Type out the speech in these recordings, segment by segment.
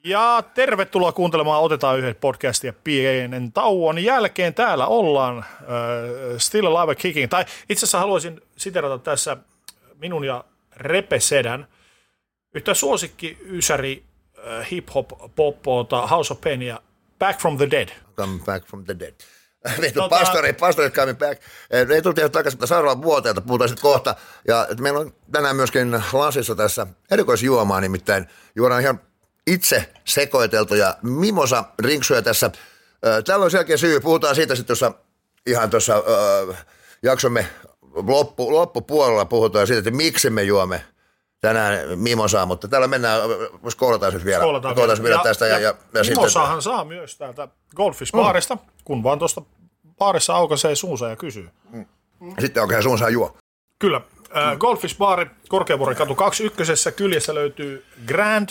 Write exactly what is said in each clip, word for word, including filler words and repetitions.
Ja tervetuloa kuuntelemaan Otetaan yhden podcastia pienen tauon jälkeen. Täällä ollaan uh, Still Alive Kicking. Tai itse asiassa haluaisin siterata tässä minun ja Repe Sedän yhtä suosikki ysäri uh, hip-hop-poppota House of Pain ja Back from the Dead. Come back from the dead. Tota... Pastori, pastori coming back. Ei tule tehdä takaisin sairaalan vuoteelta, puhutaan sitten kohta. Ja meillä on tänään myöskin lasissa tässä erikoisjuomaa, nimittäin juodaan ihan itse sekoiteltuja mimosa rinksuja tässä. Täällä on selkeä syy, puhutaan siitä sitten tuossa ihan tuossa äh, jaksomme loppu, loppupuolella puhutaan siitä, että miksi me juomme tänään mimosaa, mutta täällä mennään, vois koolataan nyt vielä. Koolataan vielä, vielä tästä. Ja, ja, ja mimosahan saa myös täältä Goldfish-baarista, mm. kun vaan tuosta baarissa aukaisee suunsa ja kysyy. Mm. Sitten aukaisee suunsa ja juo. Kyllä. Äh, Goldfish-baari Korkeavuoren katu kaksikymmentäyksi, kyljessä löytyy Grand,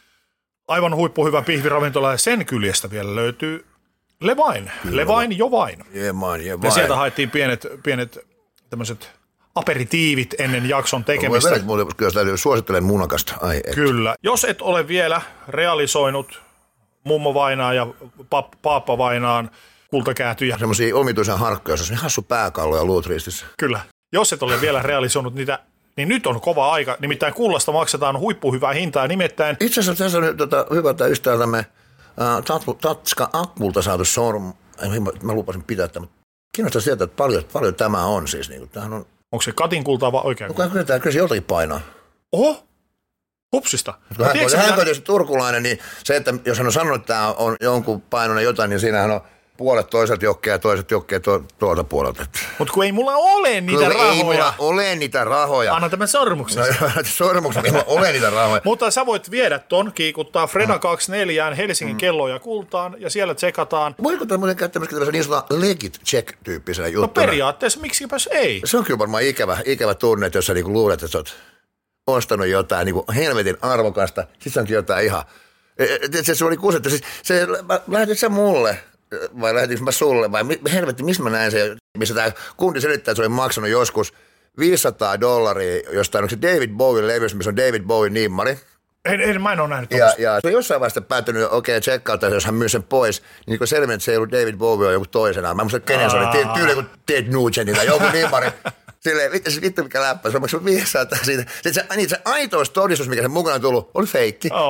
aivan huippuhyvä pihviravintola, ja sen kyljestä vielä löytyy Levain. Levain jo vain. Jevain, jevain. Ja sieltä haettiin pienet, pienet tämmöiset aperitiivit ennen jakson tekemistä. Voi kyllä täytyy suosittelen munakasta. Ai, kyllä. Jos et ole vielä realisoinut mummo vainaa ja pap, paappa vainaan kultakäätyjä. Semmoisia omituisia harkkoja, jos on hassu pääkallo ja luut ristissä. Kyllä. Jos et ole vielä realisoinut niitä, niin nyt on kova aika. Nimittäin kullasta maksetaan huippuhyvää hintaa. Nimittäin... Itse asiassa tässä on tota, hyvältä ystävältämme äh, Tatska Akmulta saatu sorm. Mä lupasin pitää tämän, mutta kiinnostaa sieltä, että paljon, paljon tämä on siis. Niin, tämähän on... Onko se katin kultaa vai oikein? No, kyllä, kyllä se joltakin painaa. Oho, hupsista. Kun hän, hän on tietysti turkulainen, niin se, että jos hän on sanonut, että tämä on jonkun painoinen jotain, niin siinähän on puolet toiselta jokkea ja toiset jokkea to, tuolta puolelta. Mutta kun ei mulla ole niitä kyllä rahoja. Ei mulla ole niitä rahoja. Anna tämän sormuksen. No, sormuksen, ei mulla ole niitä rahoja. Mutta sä voit viedä ton, kiikuttaa Freda kaksikymmentäneljä Helsingin mm. kelloja kultaan ja siellä tsekataan. Voiko tämä muuten käyttää myöskin niin sanotaan legit check-tyyppisenä juttuna? No periaatteessa miksipäs ei. Se on kyllä varmaan ikävä, ikävä tunne, että jos sä niinku luulet, että sä oot ostanut jotain niinku helvetin arvokasta, sit se onkin jotain ihan. Se, se oli kuusettu. Siis se, lähetit sä mulle? Vai lähetinkö mä sulle, vai helvetti, missä mä näin se, missä tämä kundi selittää, että se oli maksanut joskus viisisataa dollaria jostain, onko se David Bowie levys, missä on David Bowie nimmari. En, en mä en ole nähnyt. Ja, ja se on jossain vaiheessa päättynyt, okei, okay, tsekkauta, jos hän myy sen pois, niin kun selvinnyt, että se ei ollut David Bowie, on joku toisenaan. Mä en muista, kenen se oli, tyyli kuin Ted Nugent tai joku nimmari. Silleen, vittu, vittu mikä läppä, se on maksanut viisisataa siitä. Sitten se, niin se aitoustodistus, mikä sen mukana on tullut, oli feikki. Oh.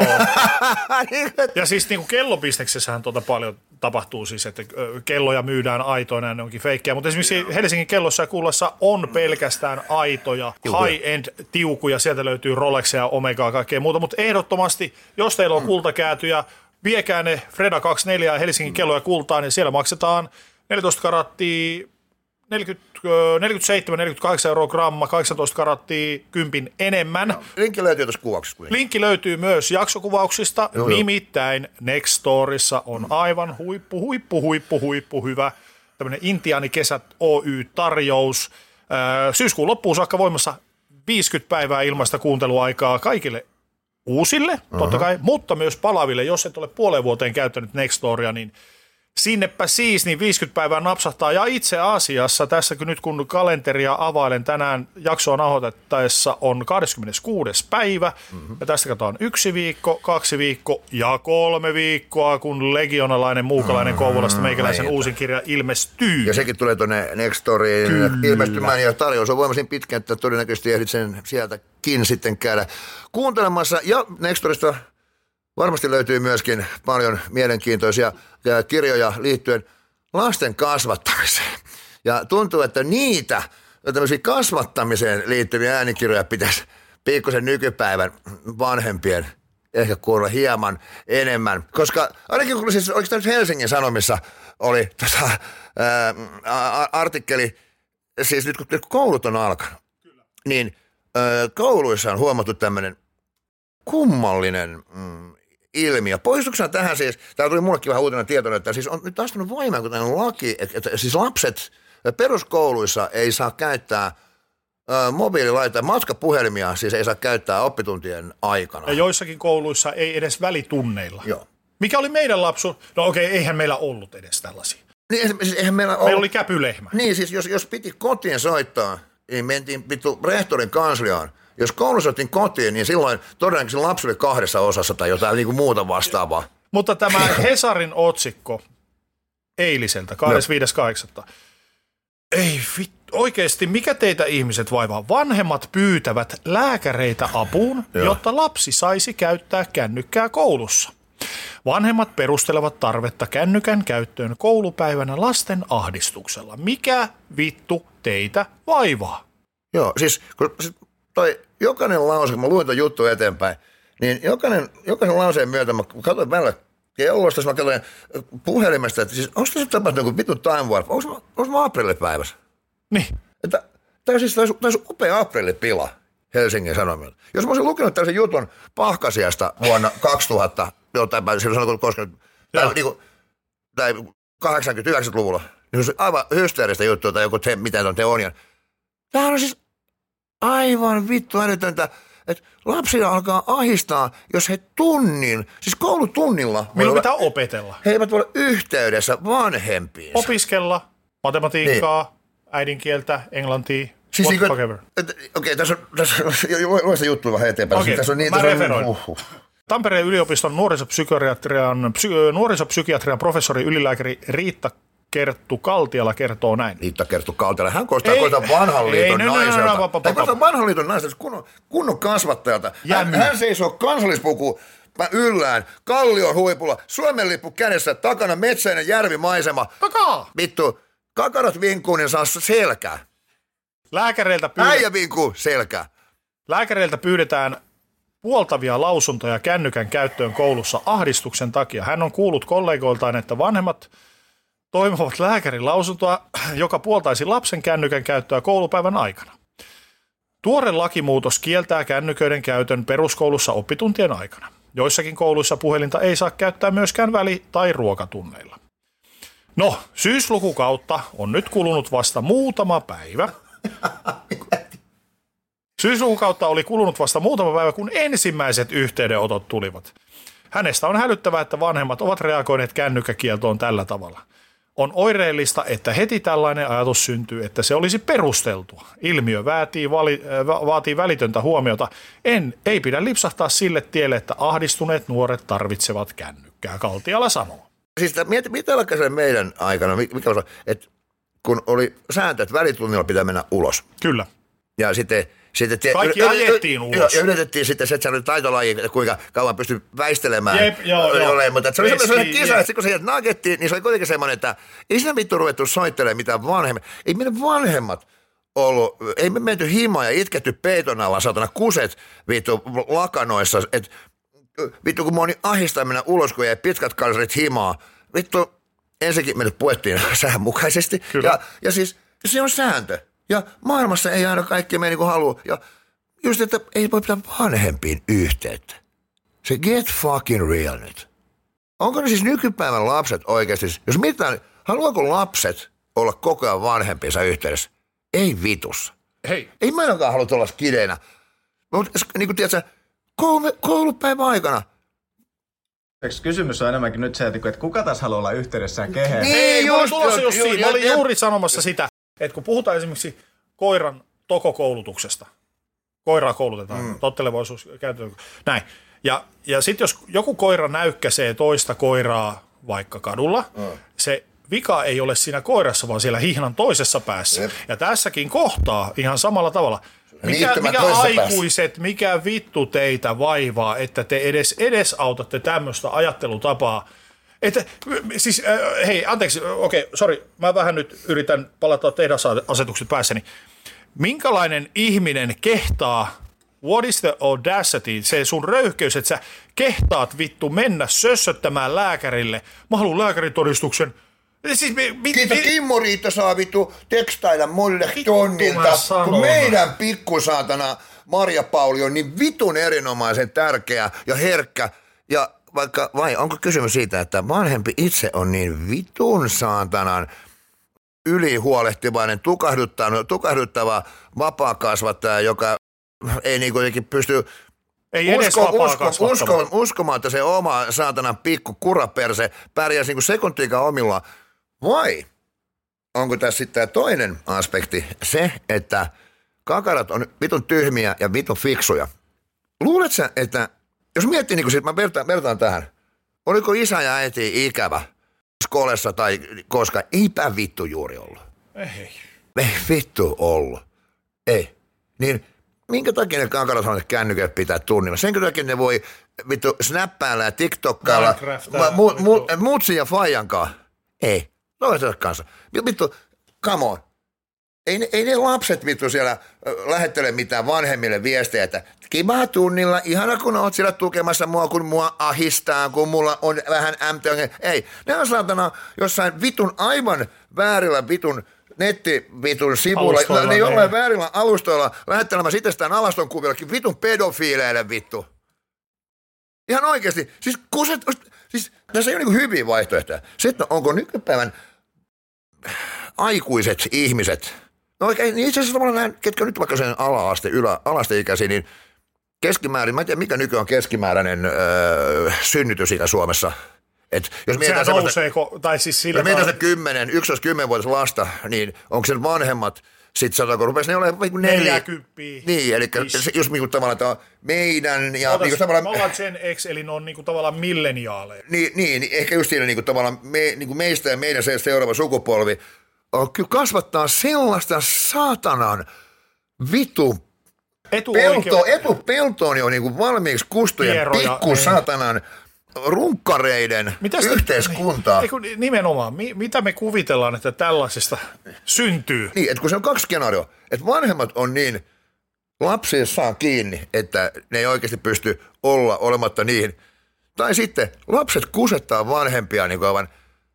Ja siis niin kuin kellopisteksessähän tuota paljon tapahtuu siis, että kelloja myydään aitoina ja ne onkin feikkejä. Mutta esimerkiksi Helsingin kellossa ja kullassa on pelkästään aitoja, high-end tiukuja. Sieltä löytyy Rolexia ja Omegaa ja kaikkea muuta. Mutta ehdottomasti, jos teillä on kultakäätyjä, viekää ne Freda kaksikymmentäneljä ja Helsingin kelloja kultaan, niin siellä maksetaan neljätoista karattia, neljäkymmentä, neljäkymmentäseitsemän neljäkymmentäkahdeksan euroa gramma, kahdeksantoista karattia, kympin enemmän. No, linkki löytyy tuossa kuvauksessa. Linkki löytyy myös jaksokuvauksista. Joo, nimittäin Nextorissa on aivan huippu, huippu, huippu, huippu hyvä tämmöinen Intiaanikesät Oy-tarjous. Syyskuun loppuun saakka voimassa viisikymmentä päivää ilmaista kuunteluaikaa kaikille uusille, uh-huh. totta kai, mutta myös palaville. Jos et ole puoleen vuoteen käyttänyt Nextoria, niin sinnepä siis, niin viisikymmentä päivää napsahtaa. Ja itse asiassa tässä nyt kun kalenteria availen tänään jaksoa nauhoitettaessa on kahdeskymmeneskuudes päivä. Mm-hmm. Ja tästä katsotaan yksi viikko, kaksi viikko ja kolme viikkoa, kun legionalainen muukalainen mm-hmm. Kouvolasta meikäläisen uusin kirja ilmestyy. Ja sekin tulee tuonne Nextoriin ilmestymään ja tarjous on voimaisin pitkään, että todennäköisesti ehdit sen sieltäkin sitten käydä kuuntelemassa. Ja Nextorista varmasti löytyy myöskin paljon mielenkiintoisia kirjoja liittyen lasten kasvattamiseen. Ja tuntuu, että niitä tämmöisiä kasvattamiseen liittyviä äänikirjoja pitäisi pikkusen nykypäivän vanhempien ehkä kuulla hieman enemmän. Koska ainakin kun siis, oliko tämä nyt Helsingin Sanomissa oli tota, ää, artikkeli, siis nyt kun, nyt kun koulut on alkanut, Kyllä. niin ää, kouluissa on huomattu tämmöinen kummallinen mm, ilmiö. Poistuksena tähän siis, täällä tuli mullekin vähän uutena tietona, että siis on nyt astunut voimaan, kun tämä on laki, että, että siis lapset peruskouluissa ei saa käyttää ö, mobiililaitteita, matkapuhelimia siis ei saa käyttää oppituntien aikana. Ja joissakin kouluissa ei edes välitunneilla. Joo. Mikä oli meidän lapsu? No okei, okay, eihän meillä ollut edes tällaisia. Niin, siis eihän meillä ollut. Meillä oli käpylehmä. Niin, siis jos, jos piti kotiin soittaa, niin mentiin vittu rehtorin kansliaan jos koulussa otettiin kotiin, niin silloin todennäköisesti lapsi oli kahdessa osassa tai jotain niin kuin muuta vastaavaa. Mutta tämä Hesarin otsikko eiliseltä, kahdeskymmenesviides kahdeksatta Ei vittu, oikeasti mikä teitä ihmiset vaivaa? Vanhemmat pyytävät lääkäreitä apuun, Joo. jotta lapsi saisi käyttää kännykkää koulussa. Vanhemmat perustelevat tarvetta kännykän käyttöön koulupäivänä lasten ahdistuksella. Mikä vittu teitä vaivaa? Joo, siis kun toi jokainen lause, kun mä luin ton juttu eteenpäin, niin jokainen, jokaisen lauseen myötä mä katsoin välillä kellosta, mä katsoin puhelimesta, että siis onko tässä tapahtunut joku vittu time warp? Onko, onko mä aprillipäivässä? Niin. Että tämä siis tämä olisi upea aprillipila Helsingin Sanomilta. Jos mä olisin lukenut tällaisen jutun Pahkasiasta vuonna kaksituhatta, jotain päivä, silloin sanotaan, koska tai, niin kuin, tai kahdeksankymmentä-yhdeksänkymmentäluvulla, niin se on aivan hysteeristä juttua, tai joku te, mitä on te on. Tämähän on siis aivan vittu älytöntä, että lapsia alkaa ahistaa, jos he tunnin, siis koulutunnilla. Milloin pitää opetella? He eivät voi olla yhteydessä vanhempiinsa. Opiskella matematiikkaa, niin. äidinkieltä, englantia, siis what niin, fuck Okei, okay, tässä on, tässä on, lue sitä juttua vähän eteenpäin. Okay, tässä on niin, mä tässä referoin. On, uh, uh. Tampereen yliopiston nuorisopsykiatrian, psy, nuorisopsykiatrian professori ylilääkäri Riitta Kerttu Kaltiala kertoo näin. Riitta Kerttu Kaltiala, hän koostaa koostaa vanhan liiton ei, naiselta. No, no, no, no, tai koostaa vanhan liiton naiselta, kunnon, kunnon kasvattajalta. Hän, hän seisoo kansallispuku yllään, kallion huipulla, Suomen lippu kädessä, takana metsäinen järvimaisema. Kakaa! Vittu, kakarat vinkuu, niin saa selkää. Lääkäreiltä pyydetään. Äijä vinkuu, selkää. Lääkäreiltä pyydetään puoltavia lausuntoja kännykän käyttöön koulussa ahdistuksen takia. Hän on kuullut kollegoiltaan, että vanhemmat toivovat lääkärin lausuntoa, joka puoltaisi lapsen kännykän käyttöä koulupäivän aikana. Tuore lakimuutos kieltää kännyköiden käytön peruskoulussa oppituntien aikana. Joissakin kouluissa puhelinta ei saa käyttää myöskään väli- tai ruokatunneilla. No, syyslukukautta on nyt kulunut vasta muutama päivä. Syyslukukautta oli kulunut vasta muutama päivä, kun ensimmäiset yhteydenotot tulivat. Hänestä on hälyttävää, että vanhemmat ovat reagoineet kännykkäkieltoon tällä tavalla. On oireellista, että heti tällainen ajatus syntyy, että se olisi perusteltua. Ilmiö vaatii, vali, äh, vaatii välitöntä huomiota. En, ei pidä lipsahtaa sille tielle, että ahdistuneet nuoret tarvitsevat kännykkää, Kaltiala sanoo. Siis mieti, mitä vaikka se meidän aikana, mikä osa, että kun oli sääntö, että välitunnilla pitää mennä ulos. Kyllä. Ja sitten... Sitten, Kaikki y- ajettiin y- ulos. Ja yritettiin sitten se, että se oli taitolaji, että kuinka kauan pystyy väistelemään. Jep, joo, joo. Ole, mutta se oli sellainen kisa, että kun se nagettiin, niin se oli kuitenkin semmoinen, että ei siinä vittu ruvettu soittelemaan mitään vanhemmat. Ei meidän vanhemmat ollut, ei me menty himaan ja itketty peiton alla, saatana kuset vittu lakanoissa. Että vittu kun mä olin ahistaa mennä ulos, kun jäi pitkät kalsarit himaa. Vittu, ensinnäkin me nyt puettiin säänmukaisesti. Ja, ja siis se on sääntö. Ja maailmassa ei aina kaikki mene niin kuin haluaa. Ja just, että ei voi pitää vanhempiin yhteyttä. Se get fucking real nyt. Onko ne siis nykypäivän lapset oikeasti, jos mitään, haluaako lapset olla koko ajan vanhempiinsa yhteydessä? Ei vitussa. Hei. Ei mä ainakaan halua olla skideinä. Mutta niin kuin tiedätkö, koulu, koulupäivän aikana. Kysymys on enemmänkin nyt se, että kuka tässä haluaa olla yhteydessä kehen? Niin, Hei, mä olin tulossa just siinä. Mä olin juuri sanomassa sitä. Että kun puhutaan esimerkiksi koiran tokokoulutuksesta, koiraa koulutetaan, mm. tottelevaisuus, käytetään, näin. Ja, ja sitten jos joku koira näykkäsee toista koiraa vaikka kadulla, mm. se vika ei ole siinä koirassa, vaan siellä hihnan toisessa päässä. Jep. Ja tässäkin kohtaa ihan samalla tavalla. Mikä, mikä aikuiset, päässä. Mikä vittu teitä vaivaa, että te edes edesautatte tämmöistä ajattelutapaa. Että, siis, äh, hei, anteeksi, okei, okay, sori, mä vähän nyt yritän palata tehdasasetukset päässäni. Minkälainen ihminen kehtaa, what is the audacity, se sun röyhkeys, että sä kehtaat vittu mennä sössöttämään lääkärille, mä haluan lääkäritodistuksen. Siis, mi, mi, Kiitos, Kimmo Riitta saa vittu tekstailla mulle tonnilta, kun meidän pikkusaatana Marja Pauli on niin vitun erinomaisen tärkeä ja herkkä ja vaikka, vai onko kysymys siitä, että vanhempi itse on niin vitun saatanan ylihuolehtivainen, tukahduttava, tukahduttava vapaakasvattaja, joka ei niin kuitenkin pysty ei edes usko, usko, usko, uskomaan, että se oma saatanan pikku kuraperse pärjäisi niin kuin sekuntiikaan omilla. Vai onko tässä sitten tämä toinen aspekti, se, että kakarat on vitun tyhmiä ja vitun fiksuja. Luuletko sä, että jos miettii, niin kuin sit, mä vertaan, vertaan tähän, oliko isä ja äiti ikävä skolessa tai koska, eipä vittu juuri ollut. Ei. Ei vittu ollut. Ei. Niin minkä takia ne kakarat sanoo, että kännykät pitää tunnilla? Sen takia ne voi vittu snappailla ja tiktokkailla mu, mu, mutsin ja faijankaan. Ei. Toisensa kanssa. Vittu, come on. Ei ne, ei ne lapset vittu siellä lähettele mitään vanhemmille viestejä, että kivaa tunnilla, ihana kun oot siellä tukemassa mua, kun mua ahistaa, kun mulla on vähän M T. Ei, ne on saatana jossain vitun aivan väärillä vitun nettivitun sivuilla, ne jollain väärillä alustoilla lähettelemässä itsestään alastonkuvillekin vitun pedofiileille vittu. Ihan oikeasti. Siis, kuset, siis tässä ei ole niin hyviä vaihtoehtoja. Sitten onko nykypäivän aikuiset ihmiset, no oikein, niin itse asiassa tavallaan näin, ketkä nyt vaikka sen ala-aste, ylä, alasteikäisiä, niin keskimäärin, mä en tiedä mikä nykyään on keskimääräinen öö, synnytysikä Suomessa. Et jos mietitään nouseeko, tai siis sillä mietitään sitä kymmenen, yksitoista kymmenvuotias lasta, niin onko sen vanhemmat, sitten sanotaanko, rupesi ne olemaan niin neljäkymppiä. Niin, eli just niin kuin tavallaan tämä meidän ja... Otas, niin kuin tavallaan, me ollaan Gen X, eli ne on niin kuin tavallaan milleniaaleja. Niin, niin, niin, ehkä just siinä niin kuin tavallaan me, niin kuin meistä ja meidän se seuraava sukupolvi on kyllä kasvattaa sellaista saatanan vitu pelto, etupeltoon jo niin kuin valmiiksi kustojen pikku saatanan runkkareiden Mitäs yhteiskuntaa. Eikö, nimenomaan, mi, mitä me kuvitellaan, että tällaisesta syntyy? Niin, että kun se on kaksi skenaarioa, että vanhemmat on niin lapsissaan kiinni, että ne ei oikeasti pysty olla olematta niihin. Tai sitten lapset kusettaa vanhempia niin kuin aivan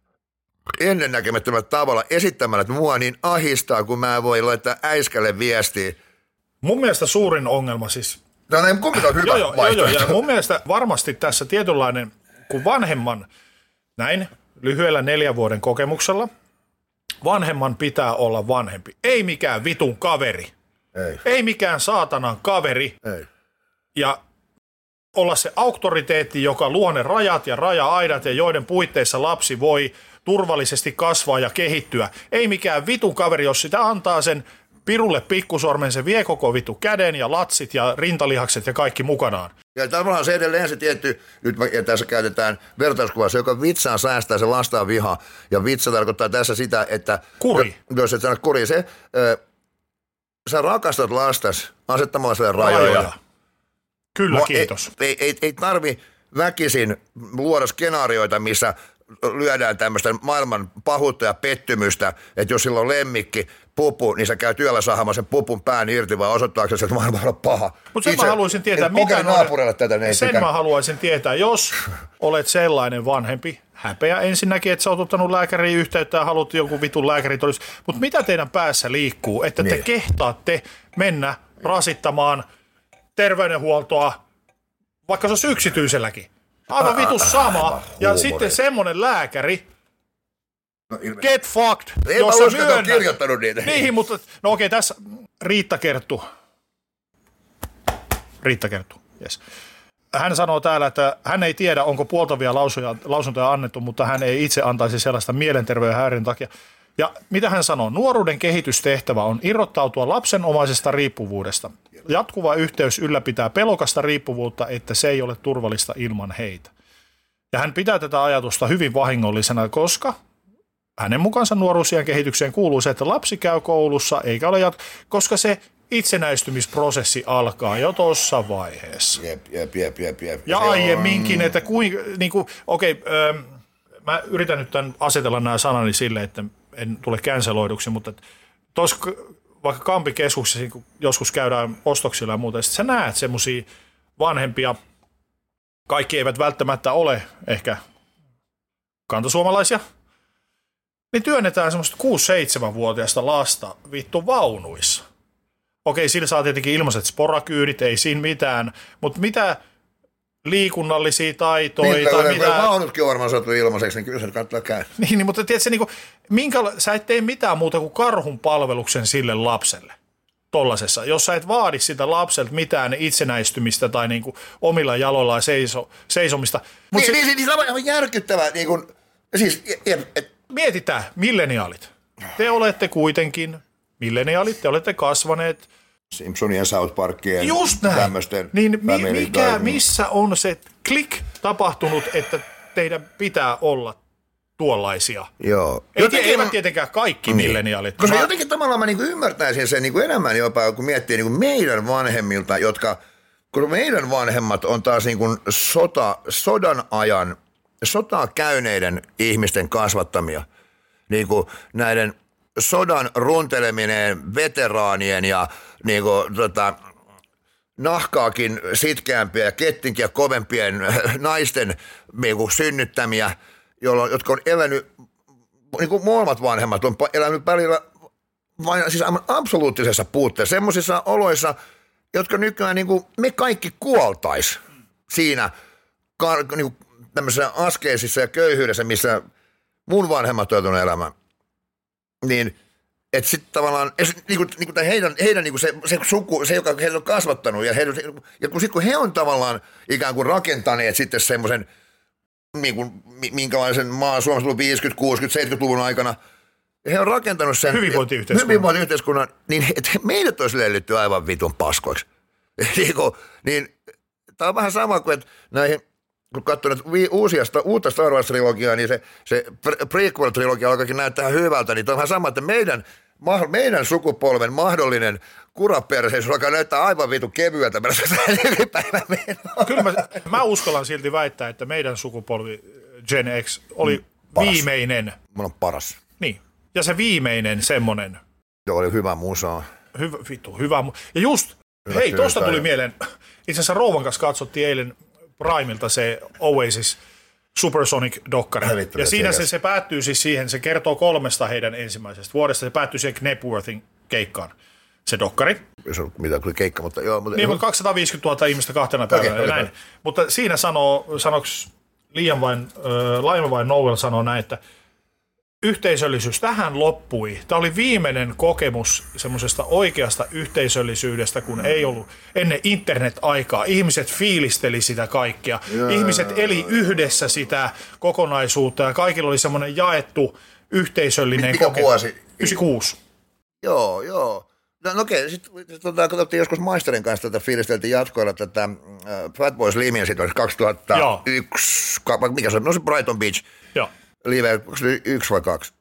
ennennäkemättömällä tavalla esittämällä, että mua niin ahistaa, kun mä voin laittaa äiskälle viestiä. Mun mielestä suurin ongelma siis... Tämä on kumminkaan hyvä joo, vaihtoehto. Joo, joo, mun mielestä varmasti tässä tietynlainen, kun vanhemman, näin lyhyellä neljän vuoden kokemuksella, vanhemman pitää olla vanhempi. Ei mikään vitun kaveri. Ei. Ei mikään saatanan kaveri. Ei. Ja olla se auktoriteetti, joka luo ne rajat ja raja-aidat ja joiden puitteissa lapsi voi turvallisesti kasvaa ja kehittyä. Ei mikään vitun kaveri, jos sitä antaa sen pirulle pikkusormen, se vie koko vitu käden ja latsit ja rintalihakset ja kaikki mukanaan. Ja tavallaan se edelleen se tietty, nyt ja tässä käytetään vertauskuvassa, joka vitsaa säästää, se lastaa viha. Ja vitsa tarkoittaa tässä sitä, että... Kuri. Jos et sano kuri, se... Ö, sä rakastat lastas asettamalla sille rajoja. rajoja. Kyllä, Mo, kiitos. Ei, ei, ei tarvi väkisin luoda skenaarioita, missä lyödään tämmöistä maailman pahuutta ja pettymystä, että jos sillä on lemmikki, pupu, niin sä käy työllä saamaan sen pupun pään irti, vai osoittaakseni, että maailma on paha. Mutta sen mä haluaisin tietää, mitä naapurille tätä. Ne sen sekä... mä haluaisin tietää, jos olet sellainen vanhempi, häpeä ensinnäkin, että sä oot ottanut lääkäriin yhteyttä ja haluat jonkun vitun lääkäritodistus, mutta mitä teidän päässä liikkuu, että niin. te kehtaatte mennä rasittamaan terveydenhuoltoa, vaikka se olisi yksityiselläkin. Aivan vitus sama. Ja sitten semmoinen lääkäri, no, get fucked. Ei jos mä uskon, että on kirjoittanut niitä. Niin, mutta no okei, tässä Riitta Kerttu. Riitta Kerttu, yes. Hän sanoo täällä, että hän ei tiedä, onko puoltavia lausuntoja, lausuntoja annettu, mutta hän ei itse antaisi sellaista mielenterveyden häiriön takia. Ja mitä hän sanoo? Nuoruuden kehitystehtävä on irrottautua lapsenomaisesta riippuvuudesta. Jatkuva yhteys ylläpitää pelokasta riippuvuutta, että se ei ole turvallista ilman heitä. Ja hän pitää tätä ajatusta hyvin vahingollisena, koska hänen mukaansa nuoruusien kehitykseen kuuluu se, että lapsi käy koulussa, eikä ole jat- koska se itsenäistymisprosessi alkaa jo tuossa vaiheessa. Jep, jep, jep, jep, jep. Ja aiemminkin, että kuin, niin kuin, okei, okay, mä yritän nyt tämän asetella nämä sanani silleen, että en tule canceloiduksi, mutta tuossa vaikka Kampikeskuksessa kun joskus käydään ostoksilla ja muuta, ja sitten sä näet semmoisia vanhempia, kaikki eivät välttämättä ole ehkä kantasuomalaisia, niin työnnetään semmoista kuusi seitsemän vuotiaista lasta vittu vaunuissa. Okei, sillä saa tietenkin ilmaiset sporakyydit, ei siinä mitään, mutta mitä liikunnallisia taitoja niin, tai mitä... mitä... Vaunutkin on varmaan saatu ilmaiseksi, niin kyllä se kannattaa käydä. Niin, niin mutta tiedätkö, niin kuin, minkä, sä et tee mitään muuta kuin karhun palveluksen sille lapselle tollasessa. Jos sä et vaadi sitä lapselta mitään itsenäistymistä tai niin kuin omilla jaloillaan seiso, seisomista. Mut niin, se, niin, niin se on aivan järkyttävää. Niin kuin, siis, et, et. Mietitään, milleniaalit. Te olette kuitenkin milleniaalit, te olette kasvaneet Simpsonien, South Parkien, just näin. tämmöisten. Niin mi- mikä, missä on se klik tapahtunut, että teidän pitää olla tuollaisia? Joo. Ei, jotenkin, eivät tietenkään kaikki niin. milleniaalit. Koska mä... jotenkin tavallaan mä niinku ymmärtäisin sen niinku enemmän jopa, kun miettii niinku meidän vanhemmilta, jotka, kun meidän vanhemmat on taas niinku sota, sodan ajan, sotaa käyneiden ihmisten kasvattamia. Niinku näiden sodan runteleminen veteraanien ja niinku tota... nahkaakin sitkeämpiä ja kettinkin ja kovempien naisten niin kuin synnyttämiä, jolloin, jotka on elänyt, niin kuin molemmat vanhemmat on elänyt välillä vain siis absoluuttisessa puutteessa, semmoisissa oloissa, jotka nykyään niin kuin me kaikki kuoltais siinä niin kuin tämmöisessä askeisissa ja köyhyydessä, missä mun vanhemmat on elämään. Niin että sitten tavallaan, niinku, niinku heidän, heidän niinku se, se suku, se joka heidät on kasvattanut, ja, heidän, ja kun, sit, kun he on tavallaan ikään kuin rakentaneet sitten semmoisen, niinku, minkälaisen maan Suomessa tullut viisikymmentä-, kuusikymmentä-, seitsemänkymmentäluvun aikana, ja he on rakentanut sen hyvinvointiyhteiskunnan, hyvinvointiyhteiskunnan niin että meidät olisi lellytty aivan vitun paskoiksi. niin, niin tämä on vähän sama kuin, että näihin, kun katsoo nyt uusia, uutta Star Wars-trilogiaa, niin se, se prequel-trilogia alkaakin näyttää hyvältä, niin tämä on vähän sama, että meidän, meidän sukupolven mahdollinen kuraperseys alkaa näyttää aivan vitu kevyeltä. Kyllä mä, mä uskallan silti väittää, että meidän sukupolvi Gen X oli paras. Viimeinen. Mulla on paras. Niin, ja se viimeinen semmonen. Joo, oli hyvä musa. Hyvä, vittu, hyvä. Ja just, hyvä hei, tosta tuli mieleen, itse asiassa Rouvan kanssa katsottiin eilen Primilta se Oasis Supersonic-dokkari. Ja siinä se, se päättyy siis siihen, se kertoo kolmesta heidän ensimmäisestä vuodesta. Se päättyy siihen Knepworthin keikkaan, se dokkari. Se on mitä kyllä keikka, mutta joo. Mutta niin, mutta kaksisataaviisikymmentätuhatta ihmistä kahtena päivänä. Okay, okay. Mutta siinä sanoo, sanoks liian vain, äh, Laima vain Noel sanoo näin, että yhteisöllisyys tähän loppui. Tämä oli viimeinen kokemus semmoisesta oikeasta yhteisöllisyydestä, kun ei ollut ennen internet-aikaa. Ihmiset fiilisteli sitä kaikkea. Jaa. Ihmiset eli yhdessä sitä kokonaisuutta ja kaikilla oli semmoinen jaettu yhteisöllinen mikä kokemus. Vuosi? yhdeksänkymmentäkuusi. Joo, joo. No, no okei, sitten tota, katsottiin joskus Maisterin kanssa tätä fiilisteltiin jatkoilla tätä äh, Fatboy Slimia sitten olisi kaksituhattayksi, ka, mikä se on, no se Brighton Beach. Joo. Live, onko se yksi vai kaksi?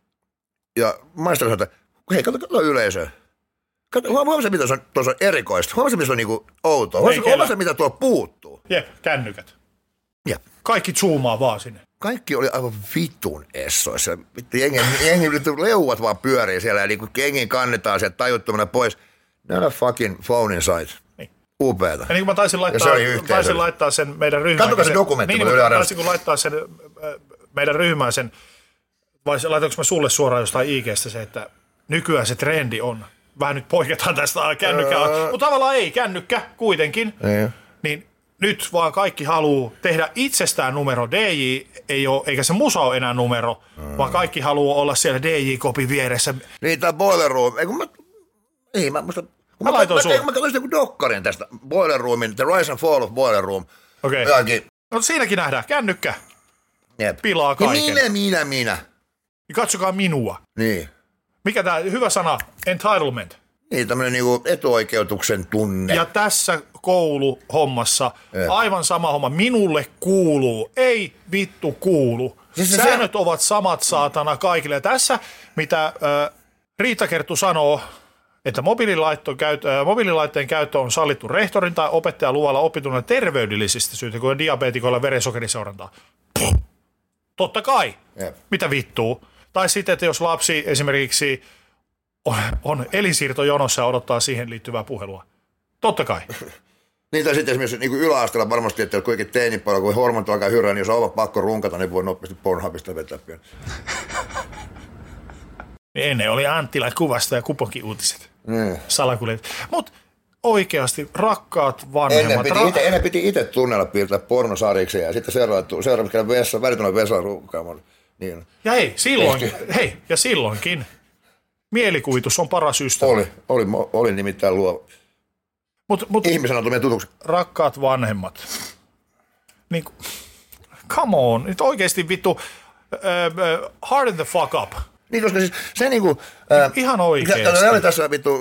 Ja maisteri sanoi, että hei, katso, katso yleisöä. Huomasi, mitä tuossa on erikoista. Huomasi, mitä se on niinku outoa. Huomasi, mitä tuolla puuttuu. Jep, kännykät. Jep. Kaikki zoomaa vaan sinne. Kaikki oli aivan vitun essoissa. Jengi, jengi leuat vaan pyörii siellä ja niinku jengin kannetaan sieltä tajuttomana pois. Nämä on fucking phone inside. Niin. Upeeta. Ja niin kuin mä taisin laittaa, taisin laittaa sen meidän ryhmään. Katsokaa se dokumentti. Niin, niin taisin kun laittaa sen meidän ryhmään sen, vai laitanko mä sulle suoraan jostain I G:stä se, että nykyään se trendi on, vähän nyt poiketaan tästä kännykkää, öö. mutta tavallaan ei, kännykkä kuitenkin, ei. Niin nyt vaan kaikki haluaa tehdä itsestään numero. D J ei ole, eikä se musa ole enää numero, öö. vaan kaikki haluaa olla siellä D J-kopin vieressä. Niin, tämä Boiler Room, ei kun mä, ei mä musta, kun mä, mä laitoin sulle. Mä, mä katsoin joku dokkarin tästä Boiler Roomin, The Rise and Fall of Boiler Room. Okei, okay. No siinäkin nähdään, kännykkä. Jep. Pilaa kaiken. Ja minä, minä, minä. Ja katsokaa minua. Niin. Mikä tämä hyvä sana? Entitlement. Niin, tämmöinen niinku etuoikeutuksen tunne. Ja tässä kouluhommassa Jep. aivan sama homma. Minulle kuuluu. Ei vittu kuulu. Siis säännöt se... ovat samat saatana kaikille. Ja tässä, mitä äh, Riitta Kerttu sanoo, että mobiililaitteen, mobiililaitteen käyttö on sallittu rehtorin tai opettajan luvalla oppitunnan terveydellisistä syistä, kuten diabeetikoilla verensokerinseurantaa. Puh. Totta kai. Jep. Mitä vittuu? Tai sitten, että jos lapsi esimerkiksi on, on elinsiirtojonossa ja odottaa siihen liittyvää puhelua. Totta kai. Niin, tai sitten esimerkiksi niin kuin yläasteella varmasti, että kuitenkin teinipallo, kun hormonit alkaa hyrrää, niin jos on oma pakko runkata, niin voi nopeasti Pornhubista vetää pian. Ennen oli Anttila kuvasta ja kuponkin uutiset. Mm. Salakuljet. Mutta oikeasti rakkaat vanhemmat. Ennen piti, ra- ite, ennen piti itse tunnella piirtää pornosarjiksi ja sitten seuraavaksi käydä vessa, välitunnan Vesala ruukkaamaan. Niin. Ja hei, silloinkin, hei, ja silloinkin mielikuvitus on paras ystävä. Oli, oli, oli nimittäin luova. Mut, mut, ihmisen on tullut tutuksi. Rakkaat vanhemmat. Niin, come on, nyt oikeasti vittu, uh, uh, harden the fuck up. Niin, koska siis se niinku... Äh, ihan oikeesti. Tämä oli tässä vittu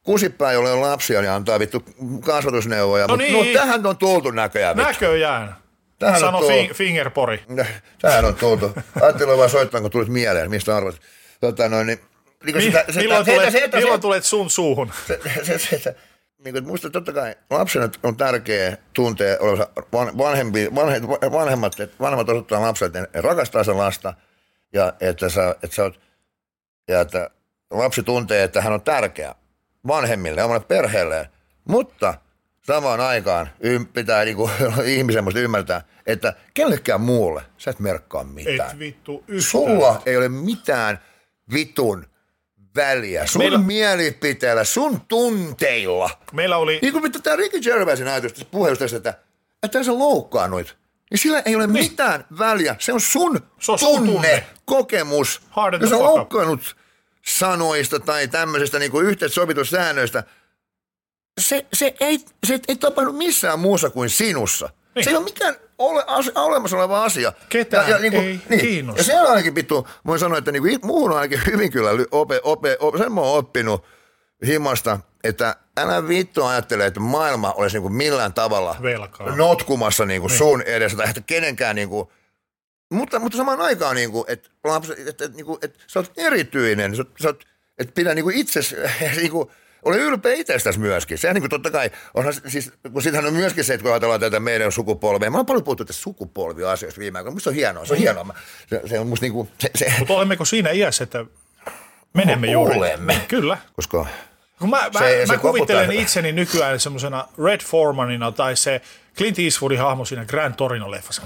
kusipää, jolle on lapsia, niin antaa vittu kasvatusneuvoja. No Mut, niin. no tähän on tultu näköjään. Vittu. Näköjään. Tähän Sano on tultu. fi- fingerpori. Tähän on tultu. Ajattelin vaan soittaa, kun tulit mieleen, mistä arvasit. Tota noin, niin, niin Mi- sitä, se, milloin se, tulet, se, se, milloin se, tulet sun suuhun? se, se, se, se, niin kuin, musta totta kai lapsena on tärkeä tuntea olevansa vanhempi, vanhe, vanhemmat, että vanhemmat osoittaa lapselle, että ne rakastaa sen lasta ja että sä, että sä oot, ja että lapsi tuntee, että hän on tärkeä vanhemmille, omalle perheelleen, mutta samaan aikaan pitää niin kuin, ihmisen musta ymmärtää, että kellekään muulle sä et merkkaa mitään. Et vittu yhtään. Sulla ei ole mitään vitun väliä. Sun Meillä... mielipiteellä, sun tunteilla. Meillä oli... Niin kuin tämä Ricky Gervaisin ajatus tässä puheesta, että, että sä loukkaannuit. Niin sillä ei ole niin. mitään väliä. Se on sun, se on sun tunne, tunne, kokemus. Jos sä loukkaannut sanoista tai tämmöisestä niin kuin yhteensä sovitusta säännöistä, se, se, ei, se ei tapahdu missään muussa kuin sinussa. Niin. Se ei ole mikään ole, as, olemassa oleva asia. Ketään ja, ja, niin kuin, ei niin. kiinnosta. Ja siellä ainakin vittu, voin sanoa, että niin kuin, muuhun on ainakin hyvin kyllä ope, ope, ope, sen mä oon oppinut himasta, että älä vittu ajattele, että maailma olisi niin kuin millään tavalla velkaa notkumassa niin kuin niin. sun edessä tai että kenenkään niin kuin, mutta, mutta samaan aikaan niin kuin, että, lapsi, että, että, niin kuin, että sä oot erityinen, sä, sä oot, että pidä niin kuin itsesi niin kuin, olen ylpeä itsestäsi myöskin. Sehän niin kuin totta kai, onhan siis, kun siitähän on myöskin se, että kun ajatellaan tätä meidän sukupolvea. Mä oon paljon puhuttu tästä sukupolviasioista viime aikoina. Musta se on hienoa, se on hienoa. Mä, se, se on musta niin kuin, se, se. Mutta olemmeko siinä iässä, että menemme no, juuri? Olemme. Kyllä. Koska kun mä, mä, se, mä se kuvittelen koputtaa. itseni nykyään semmoisena Red Formanina tai se Clint Eastwoodin hahmo siinä Grand Torino-leffassa.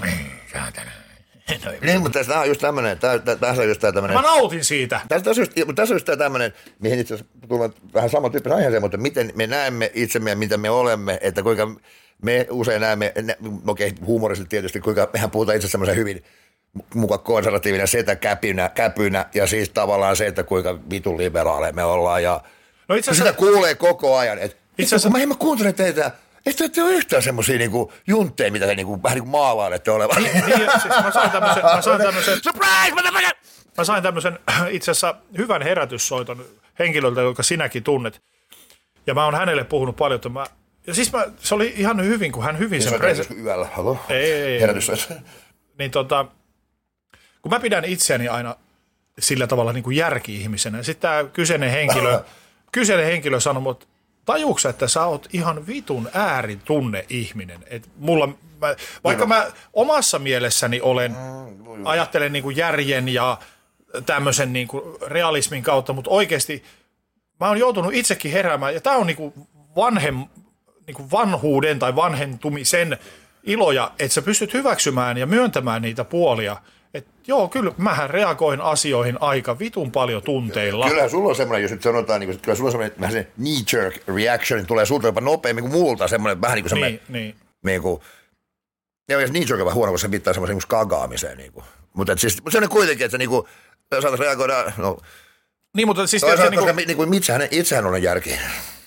Niin, mutta tässä on just tämmöinen, tässä on just tämä tämmöinen. Mä nautin siitä. Tässä on just, tässä on just tämä tämmöinen, mihin itse asiassa tulee vähän samantyyppinen aiheeseen, mutta miten me näemme itsemme ja mitä me olemme, että kuinka me usein näemme, okei, okay, huumorisesti tietysti, kuinka mehän puhutaan itse semmoisen hyvin mukaan konservatiivinen setäkäpynä, käpynä, ja siis tavallaan se, että kuinka vitun liberaaleja me ollaan, ja no itse asiassa, sitä kuulee koko ajan, että itse asiassa, mä, mä kuuntelen teitä, että ette ole yhtään semmosia niinku juntteja, mitä te niinku, vähän niinku maalailette olevan. Niin, niin, siis mä sain tämmöisen, mä sain tämmöisen, surprise, motherfucker! Mä sain tämmöisen itse asiassa hyvän herätyssoiton henkilöltä, jonka sinäkin tunnet. Ja mä oon hänelle puhunut paljon, että mä, ja siis mä, se oli ihan hyvin, kun hän hyvin ja sen presentoitiin. Yöllä, halo? Ei, ei, herätyssoito. Niin tota, kun mä pidän itseäni aina sillä tavalla niin kuin järki-ihmisenä, ja sitten tämä kyseinen henkilö, kyseinen henkilö sanoi, että tajuuksä, että sä oot ihan vitun ääritunne-ihminen. Et mulla, mä, vaikka mä omassa mielessäni olen, ajattelen niin kuin järjen ja tämmöisen niin kuin realismin kautta, mutta oikeasti mä oon joutunut itsekin heräämään, ja tää on niin kuin vanhem, niin kuin vanhuuden tai vanhentumisen iloja, että sä pystyt hyväksymään ja myöntämään niitä puolia. Että joo, kyllä mähän reagoin asioihin aika vitun paljon tunteilla. Kyllähän sulla on semmoinen, jos nyt sanotaan, niin kuin, kyllä sulla on semmoinen vähän se knee-jerk reaction, niin tulee sulta jopa nopeammin kuin muulta, semmoinen vähän niin kuin semmoinen, niin, niin. niin kuin, ja jos knee-jerk on vähän huono, kun se viittaa semmoisen niin skagaamiseen, niin kuin. Mutta siis, se on kuitenkin, että se niin kuin, saataisiin reagoida, no, niin, mutta siis toisaalta, niin kuin, niin kuin itsehän, itsehän on järki.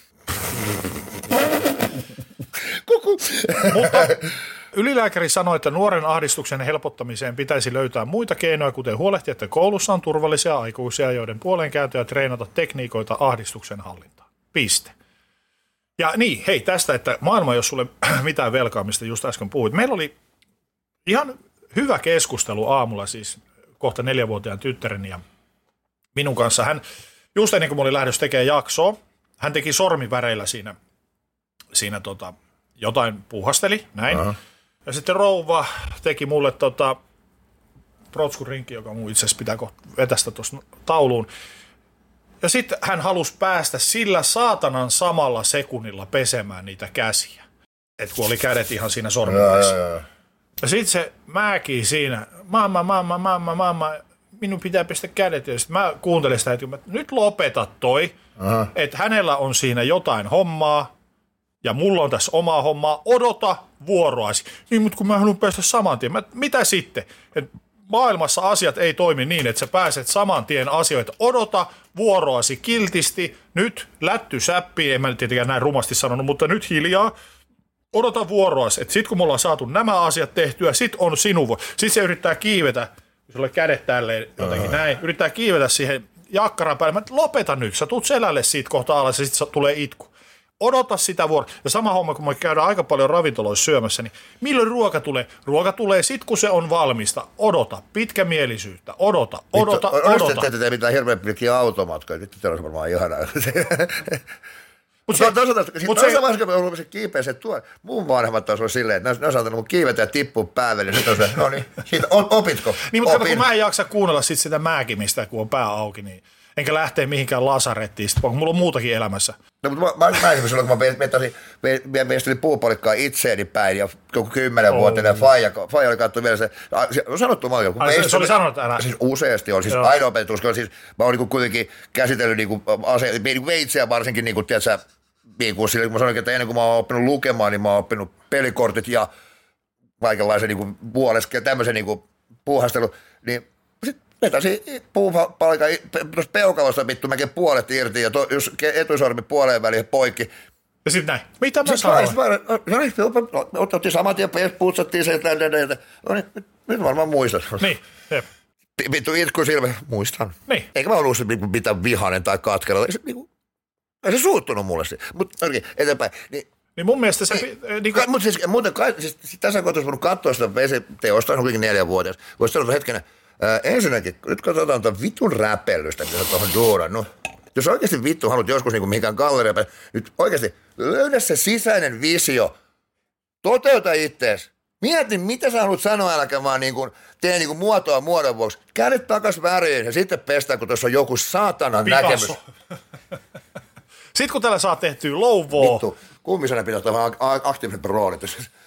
Kuku. Mutta ylilääkäri sanoi, että nuoren ahdistuksen helpottamiseen pitäisi löytää muita keinoja, kuten huolehtia, että koulussa on turvallisia aikuisia, joiden puoleen kääntyä treenata tekniikoita ahdistuksen hallintaan. Piste. Ja niin, hei tästä, että maailma, jos sulle mitään velkaamista just äsken puhuit. Meillä oli ihan hyvä keskustelu aamulla, siis kohta neljävuotiaan tyttäreni ja minun kanssa. Hän, just ennen kuin mä olin lähdössä tekemään jaksoa, hän teki sormiväreillä siinä, siinä tota, jotain puuhasteli, näin. Uh-huh. Ja sitten rouva teki mulle tota, protskurinki, joka mun itse asiassa pitää vetästä tuossa tauluun. Ja sitten hän halusi päästä sillä saatanan samalla sekunnilla pesemään niitä käsiä. Et kun oli kädet ihan siinä sormivälissä. Ja, ja, ja. ja sitten se määkii siinä, mamma, mamma, mamma, mamma, minun pitää pestä kädet. Ja sitten mä kuuntelin sitä, että nyt lopeta toi, uh-huh. että hänellä on siinä jotain hommaa. Ja mulla on tässä omaa hommaa, odota vuoroasi. Niin, mutta kun mä haluan päästä saman tien. Mä, mitä sitten? Et maailmassa asiat ei toimi niin, että sä pääset saman tien asioita. Odota vuoroasi kiltisti. Nyt lätty säppii, en mä tietenkään näin rumasti sanonut, mutta nyt hiljaa. Odota vuoroasi. Että sit kun me ollaan saatu nämä asiat tehtyä, sit on sinun vuoro. Sitten se yrittää kiivetä, jos sulle kädet tälleen jotenkin näin, yrittää kiivetä siihen jakkaran päälle. Mä lopeta nyt, sä tuut selälle siitä kohta alas ja sitten tulee itku. Odota sitä vuoroa. Ja sama homma, kun me käydään aika paljon ravintoloissa syömässä, niin milloin ruoka tulee? Ruoka tulee sit, kun se on valmista. Odota, pitkämielisyyttä, odota, odota, Vittu, odota. Olisi te mitään hirveän pitkiä automatkoja, nyt se olisi varmaan ihanaa. Mutta se, toisaalta, mut se, vaiheessa, kun mä rupesin kiipeä se tuo, mun vanhemmat taas oli silleen, että ne olisi antanut mun kiivetä ja tippua päälle, niin sitten on se, no niin, siitä opitko? Niin, mutta kun mä en jaksa kuunnella sit sitä määkimistä, kun on pää auki, niin enkä lähteä mihinkään lasarettiin, kun mulla on muutakin elämässä. No, mutta mä, mä, mä esimerkiksi silloin, kun mä vetäsin, veistelin puupalikkaa itseeni päin ja joku kymmenen oh. vuotta, ja faija, faija oli kattu vielä se, se on sanottu malkin. Ai, se, se oli sanonut älä. Siis useasti on, siis ainoa opetus, koska siis mä oon niin kuitenkin käsitellyt niin ase, veitsiä varsinkin, niin kuin, tiedätkö, niin kuin sillä, kun mä sanoin, että ennen kuin mä oon oppinut lukemaan, niin mä oon oppinut pelikortit ja kaikenlaisen niin vuoleske ja tämmöisen niin puuhastelun, niin vetäisin puupalikan tuosta peukalosta vittu mäkin puolet irti ja to, jos etusormi puoleen väliin poikki. Ja sitten näin. Mitä mä sanoin? Otettiin saman tien, putsattiin se, että no niin, nyt varmaan muistat. Niin, jep. Vittu itku silmä, muistan. Niin. Eikä mä ollut se mitään vihainen tai katkera. Ei se, niinku, ei se suuttunut mulle. Mutta okay, eteenpäin. Niin, niin mun mielestä se... Niin, niin ka, mutta siis muuten, siis, tässä kohtaa olisi voinut katsoa sitä vesiteosta, on kuitenkin neljänvuotias. Voisi sanoa hetkenä. Äh, ensinnäkin, nyt katsotaan tuon vitun räpellystä, mitä sä tuohon duurannut. Jos oikeasti vittu haluat joskus niin kuin mihinkään galleria, nyt oikeasti löydä se sisäinen visio. Toteuta ittees. Mieti, mitä sä haluat sanoa, äläkä vaan niin kuin, tee niin kuin muotoa muodon vuoksi. Kädet takas väriin ja sitten pestää, kun tuossa on joku saatanan Picasso. Näkemys. Sitten kun täällä saa tehtyä louvoa. Vittu, kummisena pitää olla aktiiviset roolit.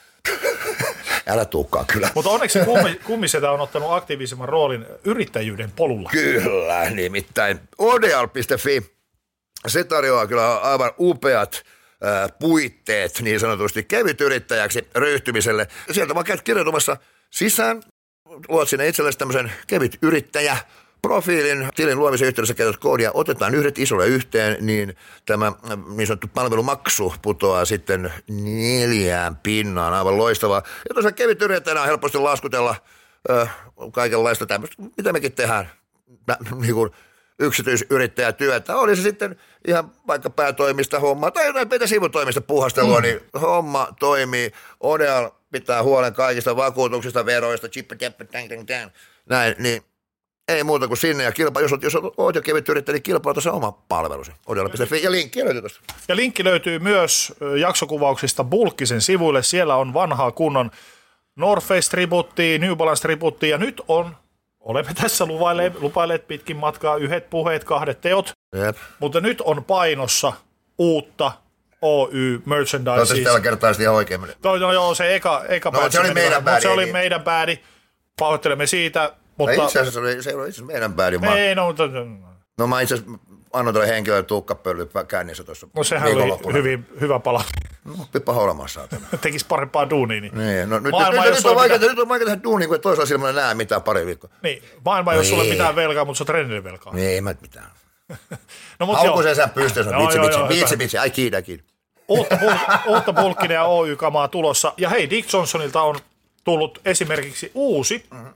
Älä tuukaan kyllä. Mutta onneksi kummi, kummisetä on ottanut aktiivisemman roolin yrittäjyyden polulla. Kyllä, nimittäin. Odeal piste fi. Se tarjoaa kyllä aivan upeat äh, puitteet niin sanotusti kevyt yrittäjäksi ryhtymiselle. Sieltä vaan käyt kirjoitumassa sisään, luot sinne itsellesi tämmöisen kevyt yrittäjä profiilin, tilin luomisen yhteydessä käytät koodia, otetaan yhdet isolle yhteen, niin tämä niin sanottu palvelumaksu putoaa sitten neljään pinnaan, aivan loistavaa. Ja tosiaan kevyt yrittäjänä on helposti laskutella ö, kaikenlaista tämmöistä, mitä mekin tehdään, niin kuin yksityisyrittäjätyötä. Oli se sitten ihan vaikka päätoimista hommaa tai jotain peitä sivutoimista puuhastelua, mm. niin homma toimii. Odeal pitää huolen kaikista vakuutuksista, veroista, chippa, chippa, tang, tang, tang. Näin, niin ei muuta kuin sinne ja kilpailu. Jos, jos olet jo kevyt yrittäjä, niin kilpailuta se oma palvelusi. Odeal piste fi ja linkki löytyy tuosta. Ja linkki löytyy myös jaksokuvauksista Bulkkisen sivuille. Siellä on vanhaa kunnon North Face-tributtia, New Balance-tributtia ja nyt on, olemme tässä lupailleet, lupailleet pitkin matkaa yhdet puheet, kahdet teot, Jep. mutta nyt on painossa uutta Oy merchandise. Toivottavasti tällä kertaa ihan oikein meni. No, no joo, se eka, eka no, se oli meidän bäädi. Se oli niin. meidän bäädi. Pahoittelemme siitä. Mutta... Itse asiassa se oli, se oli itse asiassa meidän bäädi. Ei, no, mutta... no mä itse asiassa annoin tälle henkilölle tukkapölyä kännissä tuossa. No sehän oli hyvin, hyvä pala. No, pippa olemaan saatana. Tekisi parempaa duunia. Niin. niin no, nyt, maailma, nyt, nyt, on vaikea, mitä... nyt on vaikea tehdä duunia, kun toisella silmällä näe mitään pari viikkoa. Niin, maailma ei ole sulle mitään velkaa, mutta se on trendille velkaa. Niin, ei mä mitään. no, Hauku sen sä pystyy, no, vitsi, vitsi, vitsi, vitsi, ai kiinni, kiinni. Uutta, pul- uutta Bulkkinen ja Oy-kamaa tulossa. Ja hei, Dick Johnsonilta on tullut esimerkiksi uusi mm-hmm.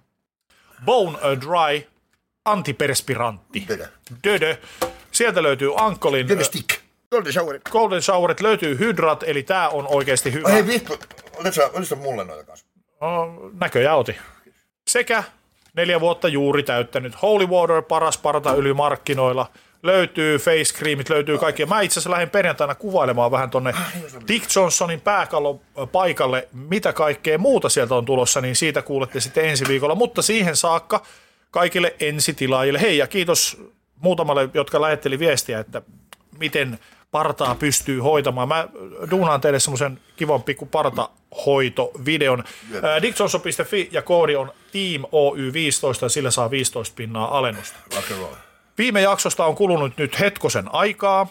Bone Dry antiperspirantti. Dödö. Dödö. Sieltä löytyy Ankolin. Dödö stick. Golden Showerit. Golden Showerit. Löytyy Hydrat, eli tää on oikeasti hyvä. Hei vittu, olitko mulle noita kanssa? No, näköjään oti. Sekä neljä vuotta juuri täyttänyt Holy Water, paras partaöljy markkinoilla. Löytyy face creamit, löytyy kaikkia. Mä itse asiassa lähden perjantaina kuvailemaan vähän tonne Dick Johnsonin pääkallon paikalle, mitä kaikkea muuta sieltä on tulossa, niin siitä kuulette sitten ensi viikolla. Mutta siihen saakka kaikille ensitilaajille. Hei ja kiitos muutamalle, jotka lähetteli viestiä, että miten partaa pystyy hoitamaan. Mä duunaan teille semmoisen kivan pikku partahoitovideon. dick johnson piste fi ja koodi on Team Oy viisitoista ja sillä saa viisitoista pinnaa alennusta. Viime jaksosta on kulunut nyt hetkosen aikaa,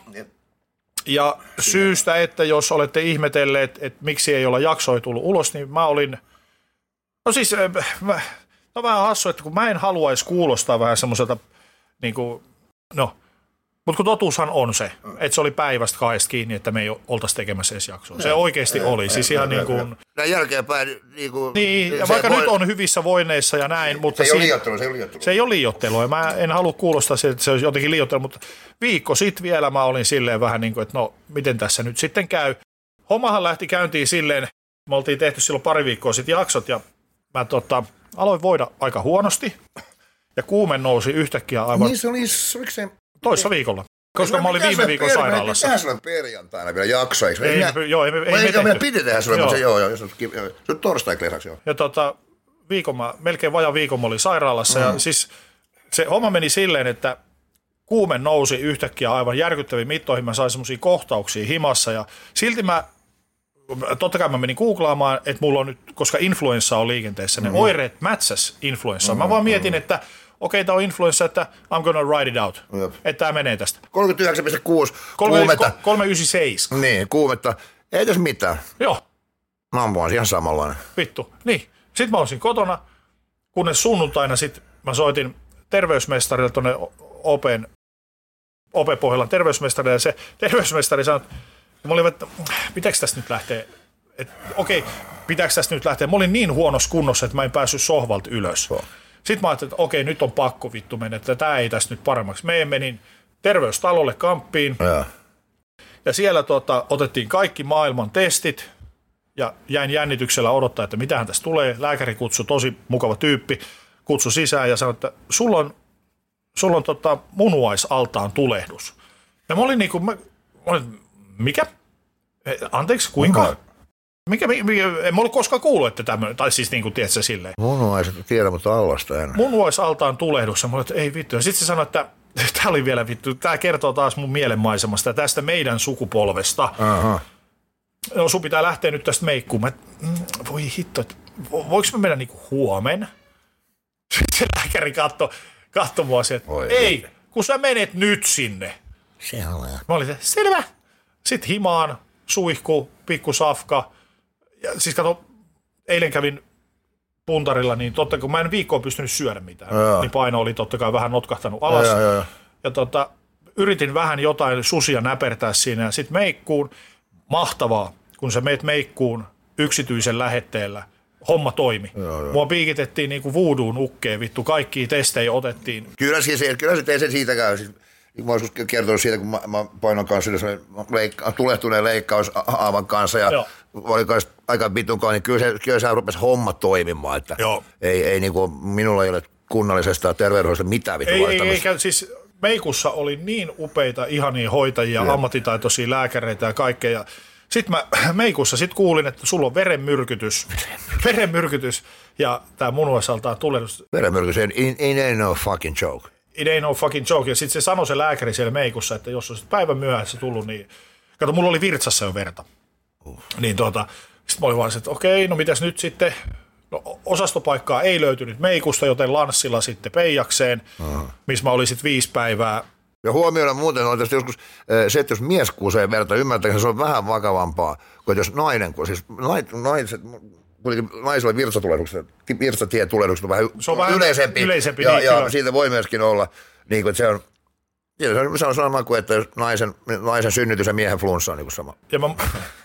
ja syystä, että jos olette ihmetelleet, että miksi ei olla jaksoja tullut ulos, niin mä olin, no siis, mä, no vähän hassu, että kun mä en haluaisi kuulostaa vähän semmoiselta, niin kuin, no, Mutta kun totuushan on se, että se oli päivästä kahdesta kiinni, että me ei oltaisi tekemässä edes jaksoa. Se oikeasti oli. Siis ihan niin kuin... Näin jälkeenpäin niin kuin... Niin, ja vaikka voi... nyt on hyvissä voineissa ja näin, mutta... Se ei ole liioittelua, se ei ole liioittelua. Se ei ole liioittelua, ja mä en halua kuulostaa että se olisi jotenkin liioittelua, mutta viikko sitten vielä mä olin silleen vähän niin kuin, että no, miten tässä nyt sitten käy. Hommahan lähti käyntiin silleen, me oltiin tehty silloin pari viikkoa sitten jaksot, ja mä tota, aloin voida aika huonosti, ja kuume nousi yhtäkkiä aivan... Niin se oli, oliko se... Toissa viikolla. Koska mä olin viime viikon per, sairaalassa. Tehdään sulle perjantaina vielä jakso, eikö? Ei, minä, joo, ei, ei, ei me tehty. Meidän piti tehdä sulle, mutta se joo, joo, se on torstai klesaksi, joo. Ja tota, viikon mä, melkein vajaan viikon mä olin sairaalassa, mm. ja siis se homma meni silleen, että kuume nousi yhtäkkiä aivan järkyttäviin mittoihin, mä sain semmosia kohtauksia himassa, ja silti mä, totta kai mä menin googlaamaan, että mulla on nyt, koska influenssa on liikenteessä, ne mm. oireet mätsäs influenssa. Mm. Mä vaan mietin, mm. että okei, okay, tämä on influenssa, että I'm gonna ride it out. Jep. Että tämä menee tästä. kolmekymmentäyhdeksän pilkku kuusi kuumetta. kolmesataayhdeksänkymmentäseitsemän. Niin, kuumetta. Ei tässä mitään. Joo. Mä oon ihan samanlainen. Vittu. Niin. Sitten mä olisin kotona, kunnes sunnuntaina sit mä soitin terveysmestarille tuonne Open, Ope-Pohjolan terveysmestarille, ja se terveysmestari sanoi, että mä olin, että pitääkö tästä nyt lähteä, että okei, okay, pitääkö tästä nyt lähteä. Mä olin niin huonossa kunnossa, että mä en päässyt sohvalta ylös. Oh. Sitten mä ajattelin, että okei, nyt on pakko vittu mennä, että tämä ei tästä nyt paremmaksi. Me menin terveystalolle kamppiin, ja, ja siellä tota, otettiin kaikki maailman testit, ja jäin jännityksellä odottaa, että mitähän tästä tulee. Lääkäri kutsui, tosi mukava tyyppi, kutsui sisään ja sanoi, että sulla on, sulla on tota munuaisaltaan tulehdus. Ja mä olin niin kuin, mä, mä olin, mikä? Anteeksi, kuinka? No. Mikä, mikä, en mä ollut koskaan kuullut, että tämmöinen, tai siis niin kuin tiedät sä silleen. Munuaiset tiedä, mutta allasta en. Munuaisaltaan tulehdus, ja mä olin, että ei vittu. Ja sitten se sanoi, että tämä oli vielä vittu, tämä kertoo taas mun mielenmaisemasta ja tästä meidän sukupolvesta. Aha. No sun pitää lähteä nyt tästä meikkuun. Mä, mm, voi hitto, että voiko mä mennä niinku huomenna? Sitten lääkäri katsoi katso mua sieltä, että voi ei, vie. Kun sä menet nyt sinne. Se on. Mä olin, selvä. Sitten himaan, suihku, pikku safka. Ja siis kato, eilen kävin puntarilla, niin totta kun mä en viikkoon pystynyt syödä mitään, ja. Niin paino oli totta kai vähän notkahtanut alas. Ja, ja, ja. ja tota, yritin vähän jotain susia näpertää siinä ja sitten meikkuun. Mahtavaa, kun sä meet meikkuun yksityisen lähetteellä. Homma toimi. Joo, joo. Mua piikitettiin niinku voodoo'n ukkeen, vittu, kaikkia testejä otettiin. Kyllä se, kyllä se ei se siitäkään. Siis, mä olisin kertonut siitä, kun mä, mä painon kanssa leikka, tulehtuneen leikkaus aavan kanssa ja joo. Oli kanssa aika vitunkaan, niin kyllä se, kyllä se rupesi homma toimimaan. Että ei, ei niinku, minulla ei ole kunnallisesta terveydenhoidosta mitään vittu ei, ei, eikä, siis meikussa oli niin upeita, ihania hoitajia, ja. Ammattitaitoisia lääkäreitä ja kaikkea. Sitten mä meikussa sit kuulin, että sulla on verenmyrkytys, verenmyrkytys ja tämä munuaisaltaan tulehdus. Verenmyrkytys, it ain't no fucking joke. It ain't no fucking joke. Ja sitten se sanoi se lääkäri siellä meikussa, että jos olisit päivän myöhässä tullut, niin kato, mulla oli virtsassa jo verta. Uh. Niin tota, sitten mä olin vaan se, että okei, no mitäs nyt sitten? No, osastopaikkaa ei löytynyt meikusta, joten lanssilla sitten Peijakseen, uh-huh. missä mä olin sitten viisi päivää. Ja huomioida muuten on tietysti joskus se, että jos mies kuusee verta, ymmärtääkö se on vähän vakavampaa kuin jos nainen, kun siis naiset, naisilla on virtsatulehdukset, virtsatietulehduksesta on vähän, se on vähän yleisempi, yleisempi ja, niin, ja siitä voi myöskin olla, niin kuin, että se on, se on sama kuin, että naisen, naisen synnytys ja miehen flunssa on niin kuin sama. Ja mä,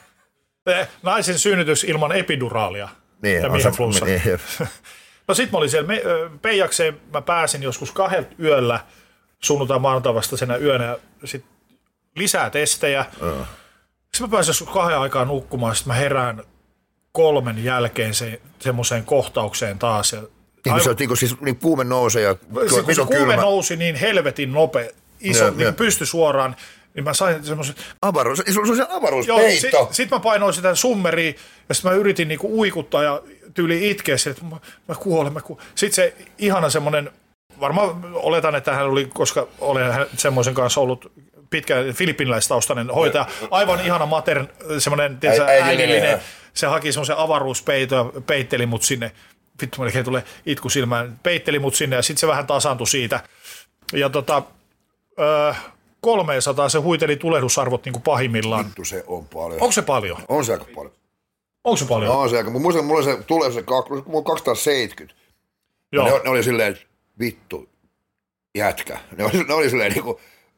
naisen synnytys ilman epiduraalia niin, ja miehen flunssa. Niin, no sit mä olin siellä me, Peijakseen, mä pääsin joskus kahdelta yöllä, sunnuntai maanantai vastaisena yönä ja sitten lisää testejä. Uh. Sitten mä pääsin joskus kahden aikaa nukkumaan, sitten mä herään kolmen jälkeen se, semmoiseen kohtaukseen taas. Ja niin aivan, se on niin, siis, niin kuume nousee ja se, kun se kuume kylmä. Nousi niin helvetin nopea, iso, ja, niin ja. Pysty suoraan, niin mä sain semmoisen... Avaruus, se on se avaruuspeitto. Sitten sit mä painoin sitä summeriin ja sitten mä yritin niinku uikuttaa ja tyyliin itkeä se, että mä, mä kuolen, mä kuolen. Sitten se ihana semmoinen... Varmaan oletan, että hän oli, koska olen semmoisen kanssa ollut pitkä filippiniläistaustainen hoitaja, aivan ihana matern, semmoinen äidillinen, se haki semmoisen avaruuspeito ja peitteli mut sinne, vittu melkein tulee itku silmään, peitteli mut sinne ja sitten se vähän tasaantui siitä. Ja tota, öö, kolmesataa se huiteli tulehdusarvot niin kuin pahimmillaan. Vittu se on paljon. Onko se paljon? On se aika paljon. Onko se paljon? On se aika, mulla mulla se tulehdus se kaksisataaseitsemänkymmentä. Joo. Ne, ne oli silleen, vittu, jätkä. Ne oli, ne oli silleen niinku,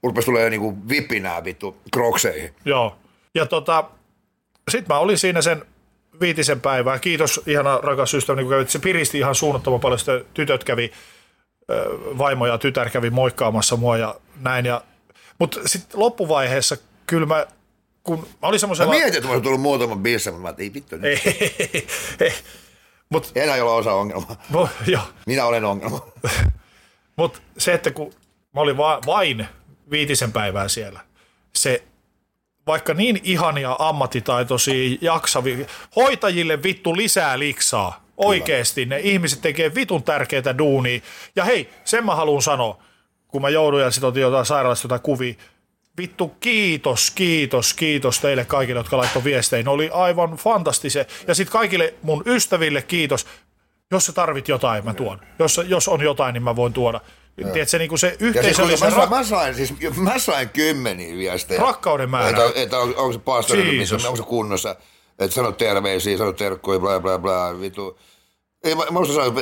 rupesi tulee niinku vipinää vittu krokseihin. Joo. Ja tota, sit mä olin siinä sen viitisen päivää. Kiitos ihana rakas ystäväni, kun kävit. Se piristi ihan suunnattoman paljon. Sitten tytöt kävi, vaimo ja tytär kävi moikkaamassa mua ja näin. Ja, mutta sitten loppuvaiheessa kyllä mä, kun mä olin semmoisella... Mä mietin, että mä olisin tullut muutaman biissä, mutta mä ajattelin, ei vittu nyt. Ei, ei, ei. Mut, enää ei ole osa ongelmaa. No, joo. Minä olen ongelma. Mutta se, että kun mä olin va- vain viitisen päivää siellä, se vaikka niin ihania ammattitaitoisia, jaksavia, hoitajille vittu lisää liksaa. Oikeesti ne ihmiset tekee vitun tärkeitä duunia. Ja hei, sen mä haluan sanoa, kun mä jouduin ja sit otin jotain sairaalasta jotain kuvia. Vittu kiitos, kiitos, kiitos teille kaikille, jotka laittoi viestejä. Ne oli aivan fantastisia. Ja sit kaikille mun ystäville kiitos. Jos sä tarvit jotain, mä tuon. Jos, jos on jotain, niin mä voin tuoda. Tiedätkö, niin kuin se yhteisöllisen... Mä, mä, sain, siis, mä sain kymmeniä viestejä. Rakkauden määrä. Että, että on, onko se pastori, missä, onko se kunnossa. Että sano terveisiä, sano terkkuja, bla bla bla, vitu. Ei, mä, mä musta sanoa,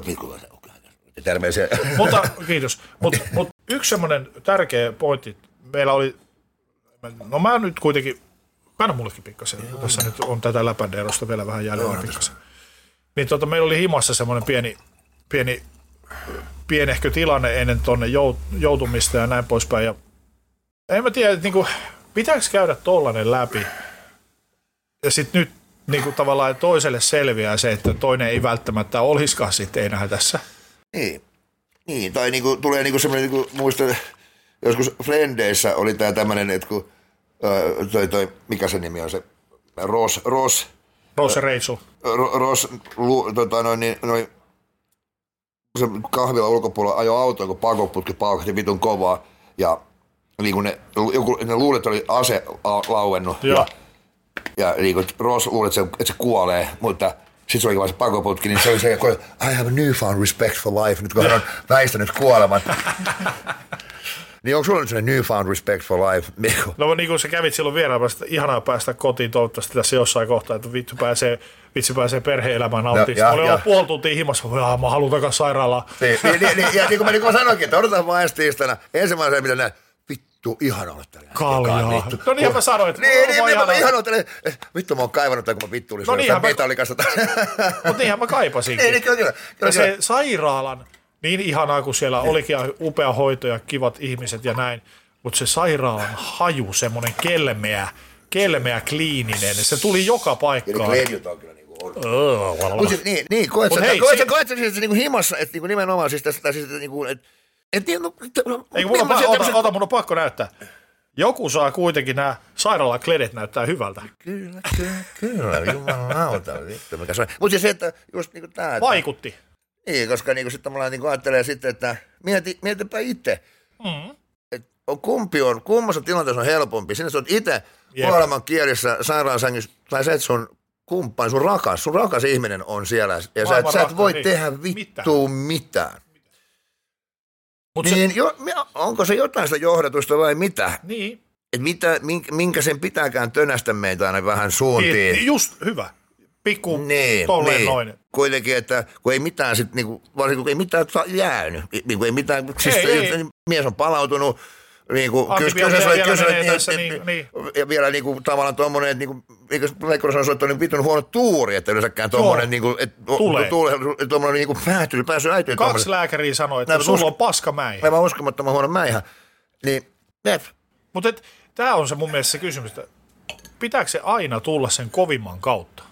terveisiä. Mutta, kiitos. Mutta mut yksi semmoinen tärkeä pointti, meillä oli, no mä nyt kuitenkin, kanna mullekin pikkasen, tässä nyt on tätä läpänderosta vielä vähän jäljellä pikkasen. Niin tota, meillä oli himassa semmoinen pieni, pieni, pienehkö tilanne ennen tonne joutumista ja näin poispäin. Ja en mä tiedä, että niinku, pitääkö käydä tollanen läpi. Ja sitten nyt niinku, tavallaan toiselle selviää se, että toinen ei välttämättä olisikaan sitten enää tässä. Niin, niin tai niinku, tulee niinku semmoinen, niinku, muistan, joskus Frendeissä oli tää tämmönen, että kun öö, toi, toi, mikä se nimi on se, Ross, Ross. Ross ja Rachel. Ross, lu, tota, noin, niin, noin, se kahvila ulkopuolella ajoi autoon, kun pakoputki paukahti vitun kovaa. Ja niin kuin ne, joku, ne luulet, että oli ase lauennut. Ja, ja niin kuin Ross luulet, että se, että se kuolee, mutta sitten se olikin vaan se pakoputki, niin se oli se, I have a newfound respect for life, nyt kun hän on väistänyt kuoleman. Niin onko sulla nyt sellainen newfound respect for life, Mikko? No niin kuin sä kävit silloin vieraamassa, ihanaa päästä kotiin toivottavasti tässä jossain kohtaa, että vittu pääsee, vitsi pääsee perhe-elämään nauttimaan. Mä olin ollut puoli tuntia himassa, että mä haluan takaisin sairaalaan. Niin, niin, niin, niin, ja niin kuin mä niin kuin sanoinkin, että odotetaan vaan ensi tiistaina. Ensimmäisenä mitä näin, vittu, ihana olla täällä. Kaljaa. No niinhän mä sanoin, että niin, niin, mä ihana olla täällä. Vittu, mä oon kaivannut tämän, kun mä vittu olin no suorastaan metallikasta. Mutta niinhän mä kaipasinkin. Niin, niin, kyllä, kyllä. Ja se sairaalan, niin ihanaa kuin siellä olikin upea hoito ja kivat ihmiset ja näin, mutta se sairaalan haju, semmoinen kelmeä, kelmeä kliininen, se tuli joka paikkaan. Eli klenjut on kyllä niinku on. Mutta niin, niin, koet sä, koet sä, koet sä siis niinku himassa, että niinku nimenomaan siis tästä, siis niinku, että et niin, no, ei, mun on pa- ota, ota, mun on pakko näyttää. Joku saa kuitenkin nämä sairaalan kledet näyttää hyvältä. Kyllä, kyllä, kyllä, jumalauta. Mutta siis se, että just niinku tää. Vaikutti. Niin, koska niinku sitten tavallaan niinku ajattelee sitten, että mieti, mietipä itse. Mm. Kumpi on, kummassa tilanteessa on helpompi? Sinne sä oot itse kuoleman kielissä sairaansängyssä, tai se, että sun kumppani, sun rakas, sun rakas ihminen on siellä, ja sä et, sä et voi niin. tehdä vittua mitään. mitään. Mut niin, se... jo, onko se jotain sitä johdatusta vai mitä? Niin. Et mitä, minkä sen pitääkään tönästä meitä aina vähän suuntiin. Niin, just hyvä. Pikku niin, tolleen niin. noin. Kuitenkin, että kun ei mitään sitten, niinku, varsinkin kun ei mitään jäänyt, niinku ei mitään, siis ei, ei. mies on palautunut, niinku, antibiootteja vielä kysy, menee niin, tässä, niin, niin. Ja vielä niinku, tavallaan tuommoinen, että niinku, eikö Leikkuri sanoisi, että on vitun huono tuuri, että yleensäkään tuommoinen, niinku, että tuommoinen niinku päätyy, päässyt äityy. Kaksi tommonen. Lääkäriä sanoi, että sulla on paska mäihä. Aivan uskomattoman huono mäihä. Niin, jep. Mutta tämä on se mun mielestä se kysymys, että pitääkö se aina tulla sen kovimman kautta?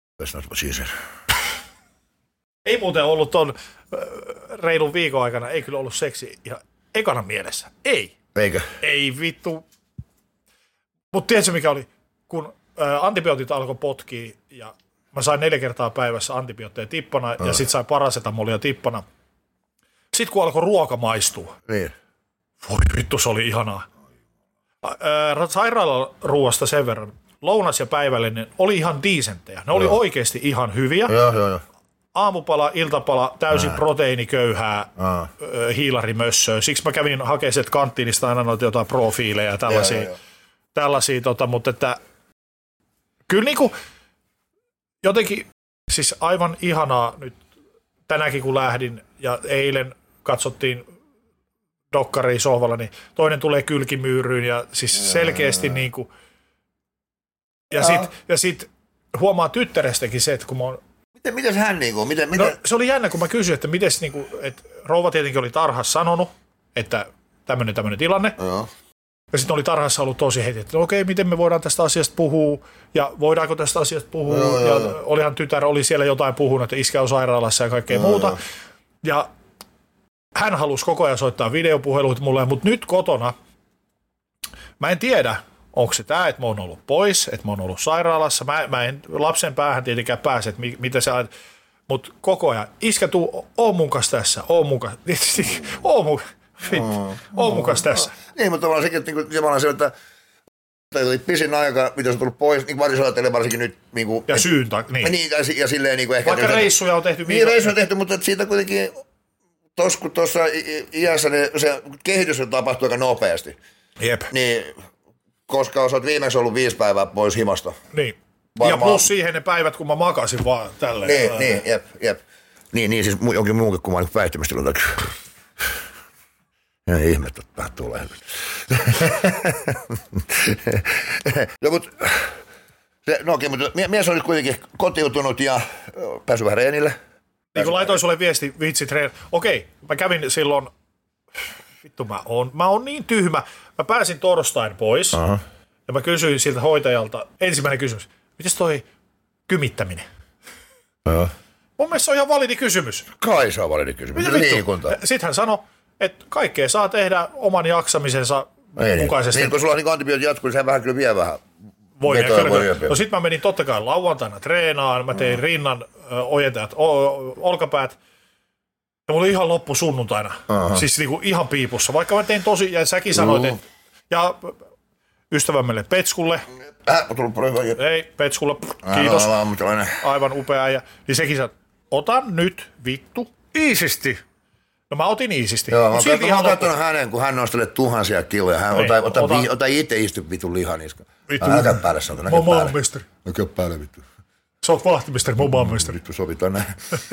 Ei muuten ollut ton reilun viikon aikana, ei kyllä ollut seksi ihan ekana mielessä. Ei. Eikö? Ei vittu. Mutta tiedätkö mikä oli? Kun ä, antibiootit alkoi potkii ja mä sain neljä kertaa päivässä antibiootteja tippana mm. ja sit sain parasetamolia tippana. Sitten kun alkoi ruoka maistua. Niin. Voi vittu, se oli ihanaa. Ä, sairaalan ruoasta sen verran. Lounas ja päivällinen oli ihan diisenttejä. Ne oli joo. oikeasti ihan hyviä. Joo, joo, joo. Aamupala, iltapala, täysin Ää. proteiiniköyhää, Ää. hiilarimössöä. Siksi mä kävin hakemaan kanttiinista aina noita jotain profiileja ja tällaisia. Joo, joo. tällaisia tota, mutta että kyllä niinku jotenkin siis aivan ihanaa nyt tänäkin kun lähdin ja eilen katsottiin dokkariin sohvalla, niin toinen tulee kylkimyyryyn ja siis selkeästi niin kuin, ja sitten ja sit huomaa tyttärestäkin se, että kun mä oon Miten, mites hän niinku, miten, miten? No, se oli jännä, kun mä kysyin, että mites niinku, että rouva tietenkin oli tarhassa sanonut, että tämmöinen tämmöinen tilanne. Joo. Ja sitten oli tarhassa ollut tosi heti, että okei, miten me voidaan tästä asiasta puhua, ja voidaanko tästä asiasta puhua, joo, ja joo. Olihan tytär, oli siellä jotain puhunut, että iskä on sairaalassa ja kaikkea joo, muuta. Joo. Ja hän halusi koko ajan soittaa videopuheluita mulle, mutta nyt kotona, mä en tiedä, onko se tämä, että mä oon ollut pois, että mä oon ollut sairaalassa. Mä, mä en lapsen päähän tietenkään pääse, että mi, mitä sä ajat. Mutta koko ajan, iskä tuu, oo mun kanssa tässä, oo mun kanssa, oo mun, fit, oo mun kanssa tässä. Niin, mutta tavallaan sekin, että niin se, että oli pisin aika, mitä on tullut pois, niin varsinkin varsinkin nyt. Niin kuin, ja syyn tak, niin. niin. Ja, ja silleen niin kuin ehkä. Vaikka reissuja on tehty. Niin, reissuja on tehty, mutta siitä kuitenkin, tos, kun tuossa iässä niin se kehitys tapahtuu aika nopeasti. Jep. Niin, koska olet viimeksi ollut viisi päivää pois himasta. Niin. Varmaan. Ja plus siihen ne päivät, kun mä makasin vaan tälleen. Niin, ää... niin, jep, jep. Niin, niin siis jonkin muunkin, kun mä olin päihtymistä. Ja ihmettä, että tulee. No, mutta, se, no okei, mutta mies on nyt kuitenkin kotiutunut ja päässyt vähän reenille. Niin kun laitoin sulle viesti, vitsi treen. Okei, mä kävin silloin, vittu mä oon, mä oon niin tyhmä. Mä pääsin torstain pois. Uh-huh. Ja mä kysyin siltä hoitajalta, ensimmäinen kysymys, mites toi kymittäminen? Joo. Mun mielestä se on ihan validi kysymys. Kai se on validi kysymys. Sitten hän sanoi, että kaikkea saa tehdä oman jaksamisensa ei, mukaisesti. Niin, kun sulla on niin antibiootit jatkuu, niin sehän vähän kyllä vie vähän. Voi kyllä. No sit mä menin totta kai lauantaina treenaan, mä tein mm. rinnan ö, ojentajat, o, olkapäät. Ja mulla oli ihan loppu sunnuntaina. Uh-huh. Siis niinku ihan piipussa. Vaikka mä tein tosi, ja säkin sanoit, uh-huh. että ja ystävämmelle Petskulle. Äh, on tullut paljon. Ei, Petskulle, kiitos. Äh, no, no, aivan upea. Ja niin sekin sanoi, ota nyt vittu iisisti. No mä otin iisisti. Joo, mä oon katsonut hänen, kun hän nostelee tuhansia kiloja. Hän ei, ota, ota, ota, vi, ota itse istu vitun lihaniska. Vittu. Älä käy päälle, sanotaan. Mä oon maanmestari. Mä käy päälle, vittu. Sä oot vahtimestari, mä oon maanmestari. Vittu, sovitaan näin.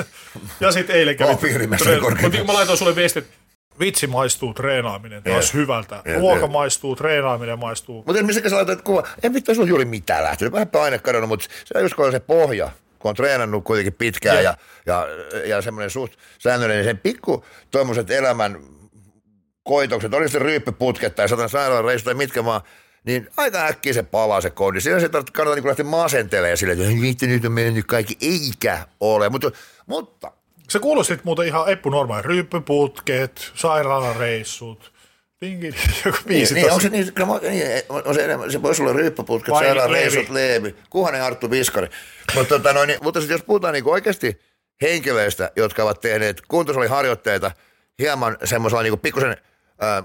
Ja sit eilen kävin. Oon piirimestari korkein. Mä laitoin sulle viestit, vitsi maistuu treenaaminen taas yeah. hyvältä. Yeah, Ruoka yeah. maistuu, treenaaminen maistuu. Mutta missäkä sä laitoit kuva? Ei vittu, sulla juuri mitään lähtenyt. Vähän paine kadonnut, mutta se on just kun on se pohja. Kun on treenannut kuitenkin pitkään yeah. ja, ja, ja semmoinen suht säännöllinen, niin sen pikku tuommoiset elämän koitokset, oli se ryyppyputket tai satan sairaalareissu tai mitkä vaan, niin aika äkkiä se palaa se koodi. Siinä se kannattaa niin lähteä masentelemaan silleen, että vittu nyt on mennyt kaikki, eikä ole. Mutta, mutta se kuulostit muuten ihan Eppu normaali. Ryyppyputket, sairaalareissut, tingin, joku biisi niin, niin, on se niin, niin on se enemmän, se voisi olla ryyppyputket, sairaalareissut, leevi, Kuhanen Arttu Viskari. mutta, tota, no, niin, mutta sit, jos puhutaan niin oikeasti henkilöistä, jotka ovat tehneet kuntosaliharjoitteita hieman semmoisella niin pikkusen äh,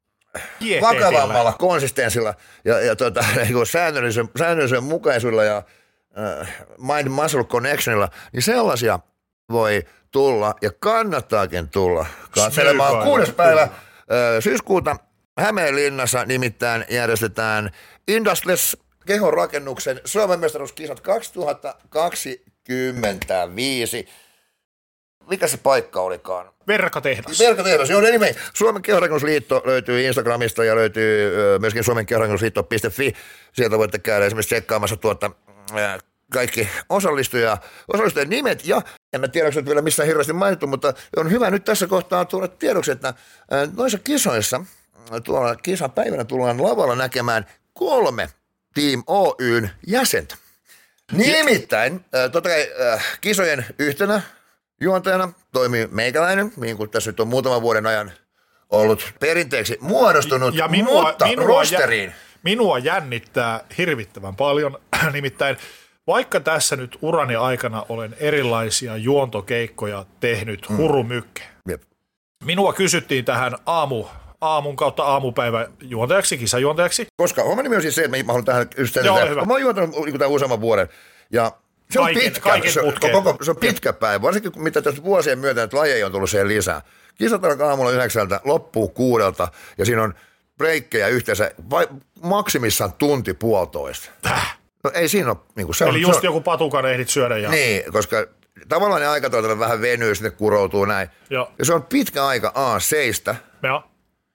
vakavammalla konsistenssilla ja, ja tota, niin säännöllisen, säännöllisen mukaisuudella ja äh, mind-muscle connectionilla, niin sellaisia voi tulla ja kannattaakin tulla katselemaan kuudes päivä äh, syyskuuta Hämeenlinnassa nimittäin järjestetään Industries kehonrakennuksen Suomen mestaruuskisat kaksituhattakaksikymmentäviisi. Mikä se paikka olikaan? Verkatehdas. Verkatehdas, joo, anyway. Suomen kehonrakennusliitto löytyy Instagramista ja löytyy myöskin suomen kehonrakennusliitto piste fi. Sieltä voitte käydä esimerkiksi tsekkaamassa tuota, kaikki osallistujia, osallistujien nimet. Ja en mä tiedä, onko vielä missään hirveästi mainittu, mutta on hyvä nyt tässä kohtaa tuoda tiedoksi, että noissa kisoissa, tuolla kisapäivänä tullaan lavalla näkemään kolme Team Oyn jäsentä. Nimittäin, totta kai kisojen yhtenä juontajana toimii meikäläinen, niin kuin tässä nyt on muutaman vuoden ajan ollut perinteeksi muodostunut, ja minua, mutta minua rosteriin. Jä, minua jännittää hirvittävän paljon, nimittäin vaikka tässä nyt urani aikana olen erilaisia juontokeikkoja tehnyt mm. hurumykke. Jep. Minua kysyttiin tähän aamu, aamun kautta aamupäivän juontajaksi, kisajuontajaksi. Koska homma nimi on siis se, että mä haluan tähän just sen, että mä oon juontanut tämän useamman vuoden ja se on kaiken, pitkä, kaiken se, koko, se on pitkä päivä, varsinkin mitä tässä vuosien myötä, että lajeja on tullut siihen lisää. Kisat alkaa aamulla yhdeksältä, loppuu kuudelta ja siinä on breikkejä yhteensä vai, maksimissaan tunti puolitoista. Täh. No ei siinä ole. Niin kuin se Eli on, just se on, joku patukan ehdit syödä. Ja niin, koska tavallaan ne aikataululla vähän venyy, sitten kuroutuu näin. Joo. Ja se on pitkä aika A seistä. Joo.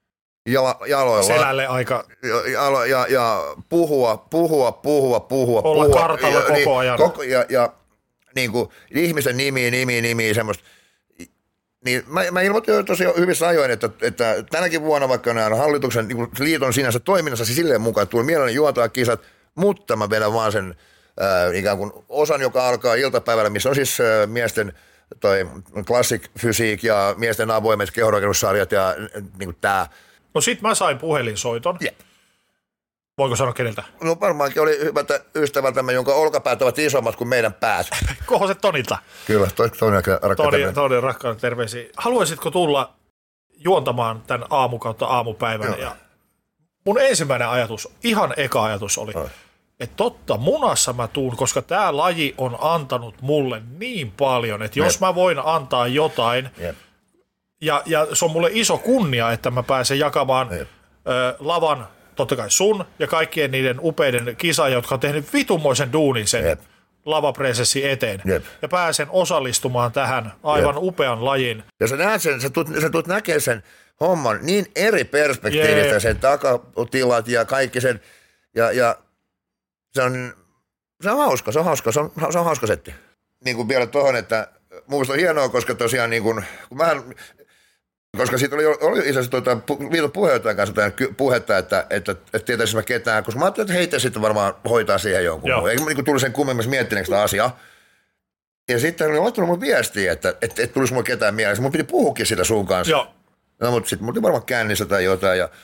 jalo, jaloilla. Selälle aika. Ja, ja, ja puhua, puhua, puhua, puhua. Olla puhua, kartalla ja, koko niin, ajan. Koko, ja ja niin kuin, ihmisen nimi, nimi, nimi, semmoista. Niin mä, mä ilmoitin jo tosi hyvissä ajoin, että, että tänäkin vuonna vaikka nämä hallituksen niin liiton sinänsä toiminnassa siis silleen mukaan, että tuli mielelläni juontaa kisat, mutta mä vedän vaan sen äh, ikään kuin osan, joka alkaa iltapäivällä, missä on siis äh, miesten toi classic fysiik ja miesten avoimet kehorakennussarjat ja niin kuin tää. No sit mä sain puhelinsoiton. Yeah. Voiko sanoa keneltä? No varmaankin oli hyvältä ystävältämme, jonka olkapäät ovat isommat kuin meidän päät. Kohoset Tonilta. Kyllä, toi on aika rakkaita. Toni, Toni rakkaita terveisiä. Haluaisitko tulla juontamaan tämän aamu kautta aamupäivänä? Ja mun ensimmäinen ajatus, ihan eka ajatus oli, no. että totta, munassa mä tuun, koska tämä laji on antanut mulle niin paljon, että jos Jep. mä voin antaa jotain, ja, ja se on mulle iso kunnia, että mä pääsen jakamaan ö, lavan, totta kai sun ja kaikkien niiden upeiden kisaajien, jotka on tehnyt vitumoisen duunin sen Jep. lavapresessi eteen. Jep. Ja pääsen osallistumaan tähän aivan Jep. upean lajin. Ja sä näet sen, sä tulet, sä tulet näkemään sen homman niin eri perspektiivistä, Jep. sen takatilat ja kaikki sen, ja, ja se on, se on hauska, se on hauska, se on, se on hauska setti. Niin kuin vielä tuohon, että mun on hienoa, koska tosiaan niin kuin, kun mähän, koska siitä oli, oli itse asiassa tuota, liiton puheenjohtajan kanssa puhetta, että, että, että tietäisin mä ketään, koska mä ajattelin, että heitä sitten varmaan hoitaa siihen jonkun. Joo. Eikä mä niin tullut sen kummemmassa miettineeksi sitä asiaa. Ja sitten oli laittanut mun viestiä, että et, et, et tulisi mulle ketään mielessä. Mun piti puhukin sitä sun kanssa. Joo. No, mutta sitten mulla oli varmaan kännissä tai jotain ja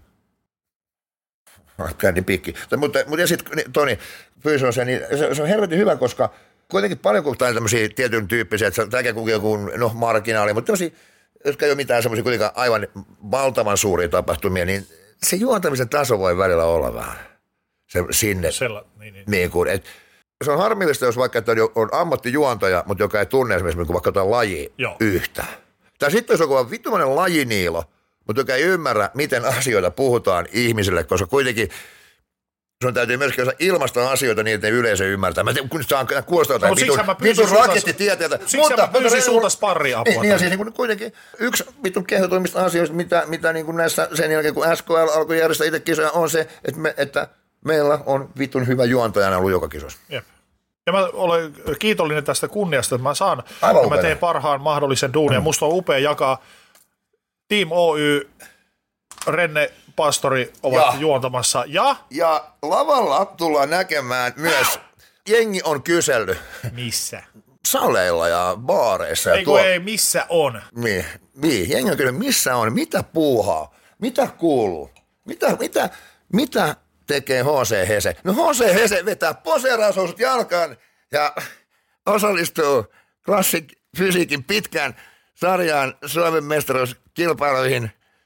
känni pikki. Mutta, mutta ja sitten Toni, fyysinen, niin se, se on helvetin hyvä, koska kuitenkin paljon kun on tämmöisiä tietyn tyyppisiä, että tämä kukin joku, no marginaali, mutta tämmöisiä, jotka ei ole mitään semmoisia kuitenkaan aivan valtavan suuria tapahtumia, niin se juontamisen taso voi välillä olla vähän se, sinne. Sella, niin, niin. Niin kuin, et, se on harmillista, jos vaikka että on ammattijuontaja, mutta joka ei tunne esimerkiksi vaikka jotain lajia Joo. yhtä. Tai sitten jos on joku vittumainen lajiniilo, mutta joka ei ymmärrä, miten asioita puhutaan ihmisille, koska kuitenkin sun täytyy myöskin osaa ilmaista asioita niin, että ne yleisö ymmärtää. Mä tiedän, kun saan kuulostaa jotain vitun, vitun rakettitieteeltä. Siksi mä pyysin sulta sparriapua. Niin, niin siis niin kuitenkin yksi vitun kehotoimista asioista, mitä, mitä niin kuin näissä sen jälkeen, kun S K L alkoi järjestää itse kisoja, on se, että, me, että meillä on vitun hyvä juontajana ollut joka kisossa. Jep. Ja mä olen kiitollinen tästä kunniasta, että mä saan, ja mä teen parhaan mahdollisen duunin. Mm. Musta on upea jakaa Team Oy, Renne, Pastori ovat ja, juontamassa. Ja? ja lavalla tullaan näkemään myös, jengi on kysellyt. Missä? Saleilla ja baareissa. Ei kun ei, missä on? Niin, niin, jengi on kysynyt, missä on, mitä puuhaa, mitä kuuluu, mitä, mitä, mitä tekee H C Hese? No H C Hese vetää poseeraushousut jalkaan ja osallistuu Classic Fysiikin pitkään sarjaan Suomen mestaruuskilpailuihin.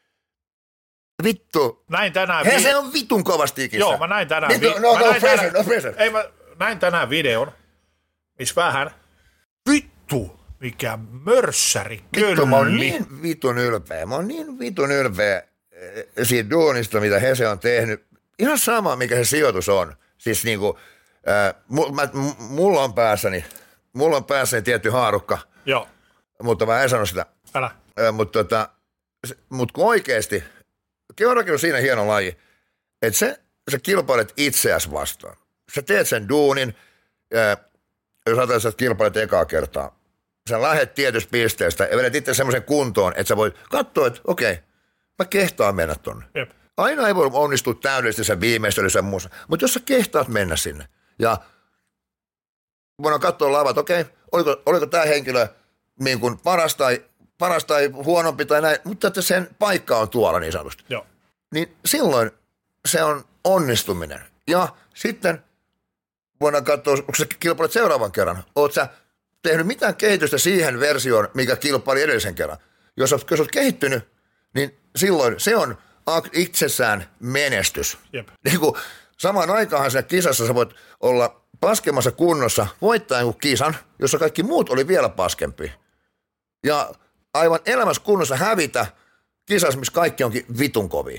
Vittu. Näin tänään. Hei, vi- se on vitun kovasti ikissä. Joo, mä näin tänään. Vi- no, no, no, pressure, no pressure. Ei, mä näin tänään videon, missä vähän. Vittu, mikä mörssäri kölli. Vittu, mä oon niin vitun ylpeä. Mä oon niin vitun ylpeä siitä duunista, mitä Hese on tehnyt. Ihan sama, mikä se sijoitus on. Siis niinku, äh, m- mä, m- mulla on päässäni, mulla on päässäni tietty haarukka. Joo. Mutta mä en sano sitä. Älä. Äh, mutta tota, mut kun oikeesti, kehorakennus on siinä hieno laji, että se, sä kilpailet itseäsi vastaan. Sä teet sen duunin, ää, jos ajatellaan, että sä kilpailet ekaa kertaa. Sä lähet tietystä pisteestä ja vedät itse semmoisen kuntoon, että sä voit katsoa, että okei, mä kehtaan mennä tonne. Jep. Aina ei voi onnistua täydellisesti sen viimeistelyssä ja muussa, mutta jos sä kehtaat mennä sinne ja voidaan katsoa lavat, okei, oliko, oliko tämä henkilö niin kuin paras tai paras tai huonompi tai näin, mutta että sen paikka on tuolla niin sanotusti. Joo. Niin silloin se on onnistuminen. Ja sitten voidaan katsoa, kun sä kilpailet seuraavan kerran, oot sä tehnyt mitään kehitystä siihen versioon, mikä kilpaili edellisen kerran. Jos olet, jos olet kehittynyt, niin silloin se on itsessään menestys. Jep. Niin kuin samaan aikaanhan siinä kisassa sä voit olla paskemmassa kunnossa, voittaa jonkun kisan, jossa kaikki muut oli vielä paskempi. Ja aivan elämässä kunnossa hävitä kisassa, missä kaikki onkin vitun kovia.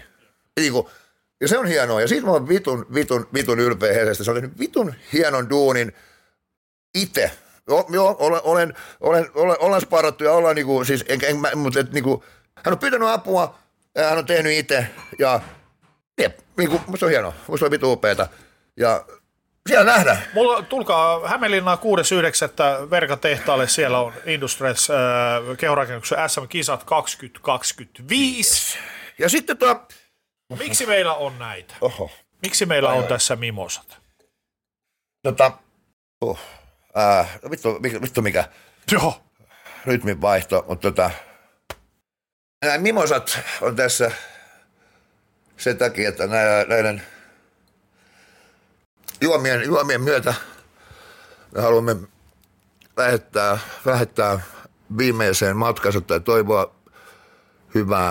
Ja se on hienoa. Ja siitä mä oon vitun, vitun, vitun ylpeä Hesestä. Se on tehnyt vitun hienon duunin itse. Joo, joo olen, olen, olen, olen, olen sparrattu ja ollaan niinku, siis, en, en, mutta et, niinku, hän on pyytänyt apua hän on tehnyt itse ja niin, niin kuin, musta on hienoa, musta on vitu upeeta ja siellä nähdään. Mulla, tulkaa Hämeenlinnaan kuudes yhdeksättä Verka-tehtaalle, siellä on Industries äh, kehorakennuksen S M-kisat kaksituhattakaksikymmentäviisi. Ja sitten tuo... Miksi meillä on näitä? Oho. Miksi meillä ai, on ai. tässä mimosat? Tota, uh, äh, vittu, vittu mikä Joo. rytmin vaihto, mutta tota, nämä mimosat on tässä sen takia, että näiden, näiden juomien, juomien myötä me haluamme lähettää, lähettää viimeiseen matkansa tai toivoa hyvää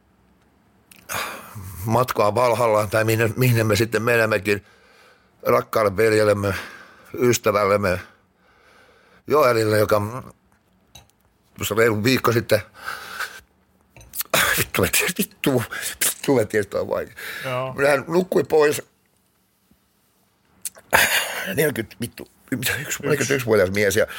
matkaa Valhallaan tai minne, minne me sitten menemmekin rakkaalle veljellemme, ystävällemme Joelille, joka tuossa reilu viikko sitten vittu, vittu, vittu, vittu, on vaikea. Hän nukkui pois neljäkymmentä, vittu, neljäkymmentäyksivuotias mies ja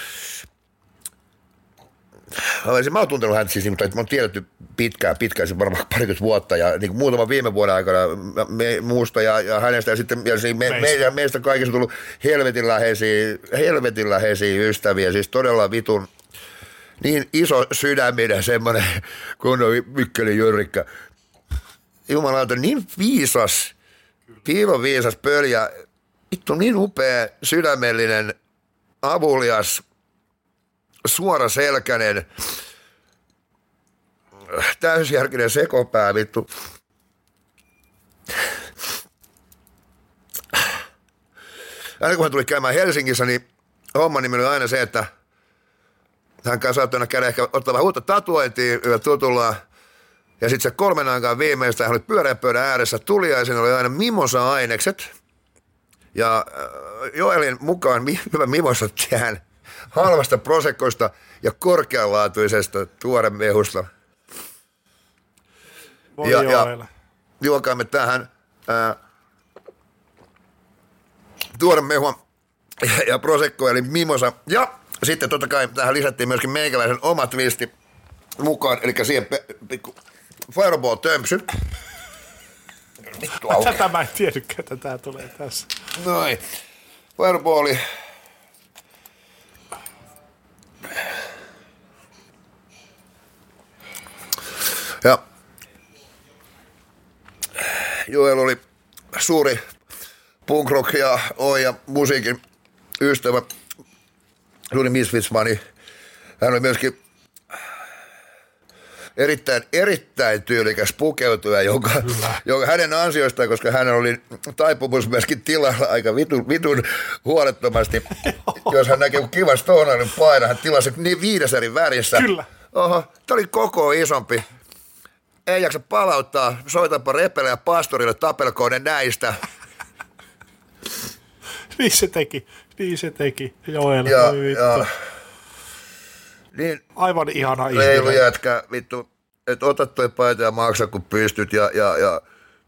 mä oon tuntenut häntä siis, mutta mä oon tiedetty pitkään, pitkään, siis varmaan parikymmentä vuotta ja niin kuin muutaman viime vuoden aikana me, muusta ja, ja hänestä ja sitten ja me, meistä. Me, meistä kaikista on tullut helvetin läheisiä, helvetin läheisiä ystäviä, siis todella vitun niin iso sydäminen semmoinen kun on Mikkelin Jyrikkä. Jumalauta, niin viisas, piilon viisas pöljä, vittu niin upea, sydämellinen, avulias, suoraselkäinen, täysjärkinen sekopää, vittu. Aina kun hän tuli käymään Helsingissä, niin homman nimi oli aina se, että hän kanssa saattoi aina käydä ehkä ottaa vähän uutta tatuointia tutullaan. Ja sitten se kolmen aikaan viimeistä, hän oli pyöreän pöydän ääressä, tuli ja siinä oli aina mimosa-ainekset. Ja Joelin mukaan hyvä mimosa tehdään halvasta prosekkoista ja korkeanlaatuisesta tuoremehusta. Voi ja, Joel. ja juokaamme tähän ää, tuoremehua ja, ja prosekko eli mimosa. Ja sitten totta kai tähän lisättiin myöskin meikäläisen oma twisti mukaan, eli siihen pikku Fireball-tömpsy. Vittu auki. Tätä mä en tiedäkään, että tää tulee tässä. Noin. Fireballi. Ja Joel oli suuri punk rock ja oi ja musiikin ystävä. Suuri Misfits-fani. Hän oli myöskin erittäin, erittäin tyylikäs pukeutuja, joka, joka hänen ansioistaan, koska hän oli taipumus myöskin tilalla aika vitun, vitun huolettomasti. Jos hän näkee kiva stonainen paina, hän tilasi niin viides eri värissä. Kyllä. Oho, tää oli koko isompi. Ei jaksa palauttaa, soitapa Repele ja Pastorille, tapelkoon ne näistä. Niin se teki, niin se teki, Joel. Ja, ja, niin, aivan ihana ihminen. Leilu jätkä, vittu, että ota toi paita ja maksa kun pystyt ja, ja, ja.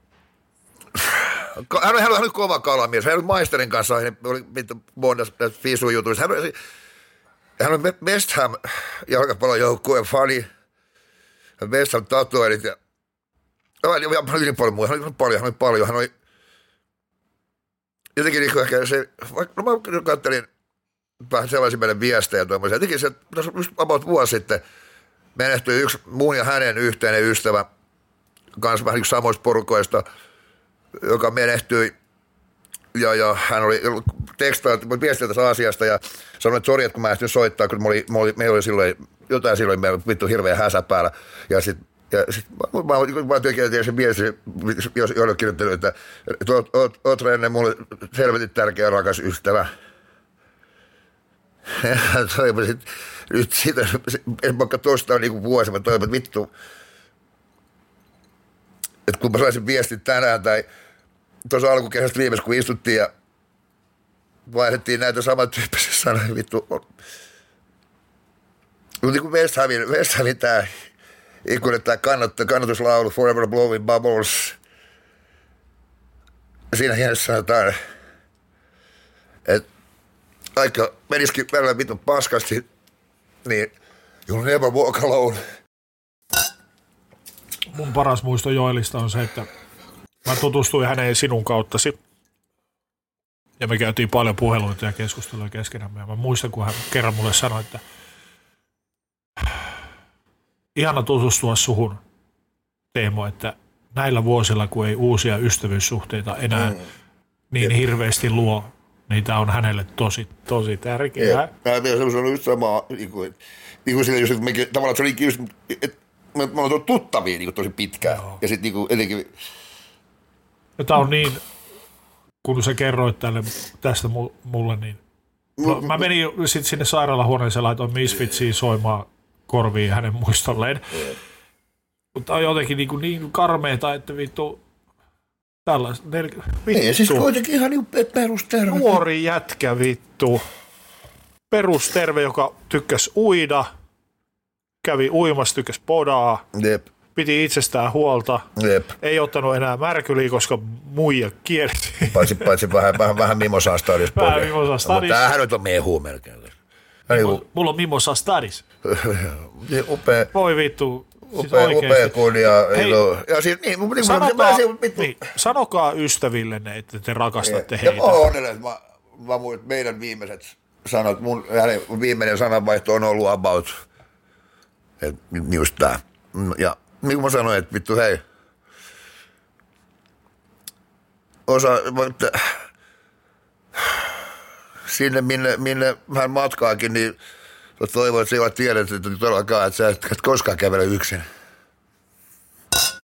Hän oli, hän oli kova kalamies, hän oli maisterin kanssa, hän oli vittu mondas fisujutuista. Hän oli, hän oli West Ham jalkapallojoukkueen fani, West Ham tatuoinnit ja hän oli niin paljon muuta, hän oli paljon, hän oli paljon, hän oli jotenkin niin kuin ehkä se, no mä kattelin vähän sellaisia meidän viestejä tuommoisia. Jotenkin se, just about vuosi sitten menehtyi yksi mun ja hänen yhteinen ystävä, kanssa vähän niin samoista porukoista, joka menehtyi. Ja, ja hän oli tekstailta, viestiä tästä asiasta ja sanoi, että sori, että kun mä ehtin soittaa, kun oli, oli, meillä oli silloin jotain silloin, meillä oli vittu hirveä häsä päällä. Ja sitten ja sit, mä, mä, mä tykkään sen viesti, jos joille kirjoittanut, että oot, oot, oot Renne mulle selvetin tärkeä rakas ystävä. Toivon sit, nyt siitä, vaikka tuosta on niinku vuosi, mä toivon, että vittu, että kun mä saisin viestin tänään tai tuossa alkukesästä viimeis, kun istuttiin ja vaihdettiin näitä samantyyppisiä sanoja, vittu. Mutta niin kuin West Hamin, West Hamin tää ikuinen tää kannatuslaulu Forever Blowing Bubbles. Siinä hienossa sanotaan, että vaikka menisikin välillä vitun paskasti, niin you'll never walk alone. mun paras muisto Joelista on se, että mä tutustuin häneen sinun kauttasi. Ja me käytiin paljon puheluita ja keskusteluja keskenämme. Ja mä muistan, kun hän kerran mulle sanoi, että ihana tutustua suhun, Teemo, että näillä vuosilla, kun ei uusia ystävyyssuhteita enää mm. niin Jep. hirveästi luo, niin tämä on hänelle tosi, tosi tärkeää. Mä tiedän, se on just sama, niin kuin, niin kuin sillä, että mekin, tavallaan se oli just, että me, me ollaan tuttavia niin tosi pitkään. Joo. Ja sitten niin etenkin... Ja tämä on niin, kun sä kerroit tälle, tästä mulle, niin no, mä menin sitten sinne sairaalahuoneeseen, laitoin Misfitsiin soimaan korviin hänen muistolleen. Jep. Mutta on jotenkin niin, niin karmeeta, että vittu tällaista. Nel... Ei, siis kuitenkin ihan niin perusterve. Nuori jätkä vittu. Perusterve, joka tykkäsi uida, kävi uimassa, tykkäsi podaa, Jep. piti itsestään huolta, Jep. ei ottanut enää märkyliä, koska muija kierti. Paitsi, paitsi vähän, vähän, vähän mimosaa stadis. Vähän mimosaa stadis. Mutta tämähän nyt on mehu melkein. Mulla, mulla on mimosaa stadis. Upea. Voi vittu. Upea, siis upea kunnia. Ja siis, niin, niin, sanokaa, niin, sanokaa ystävillenne, että te rakastatte ja, heitä. Ja onnellinen, mä, mä muistan, meidän viimeiset sanat, mun hänen viimeinen sananvaihto on ollut about, että just tää. Ja niin kuin mä sanoin, että vittu hei, osa, että, sinne minne, minne hän matkaakin, niin toivon, että sä ei ole tiedä, että todellakaan, että sä et koskaan kävele yksin.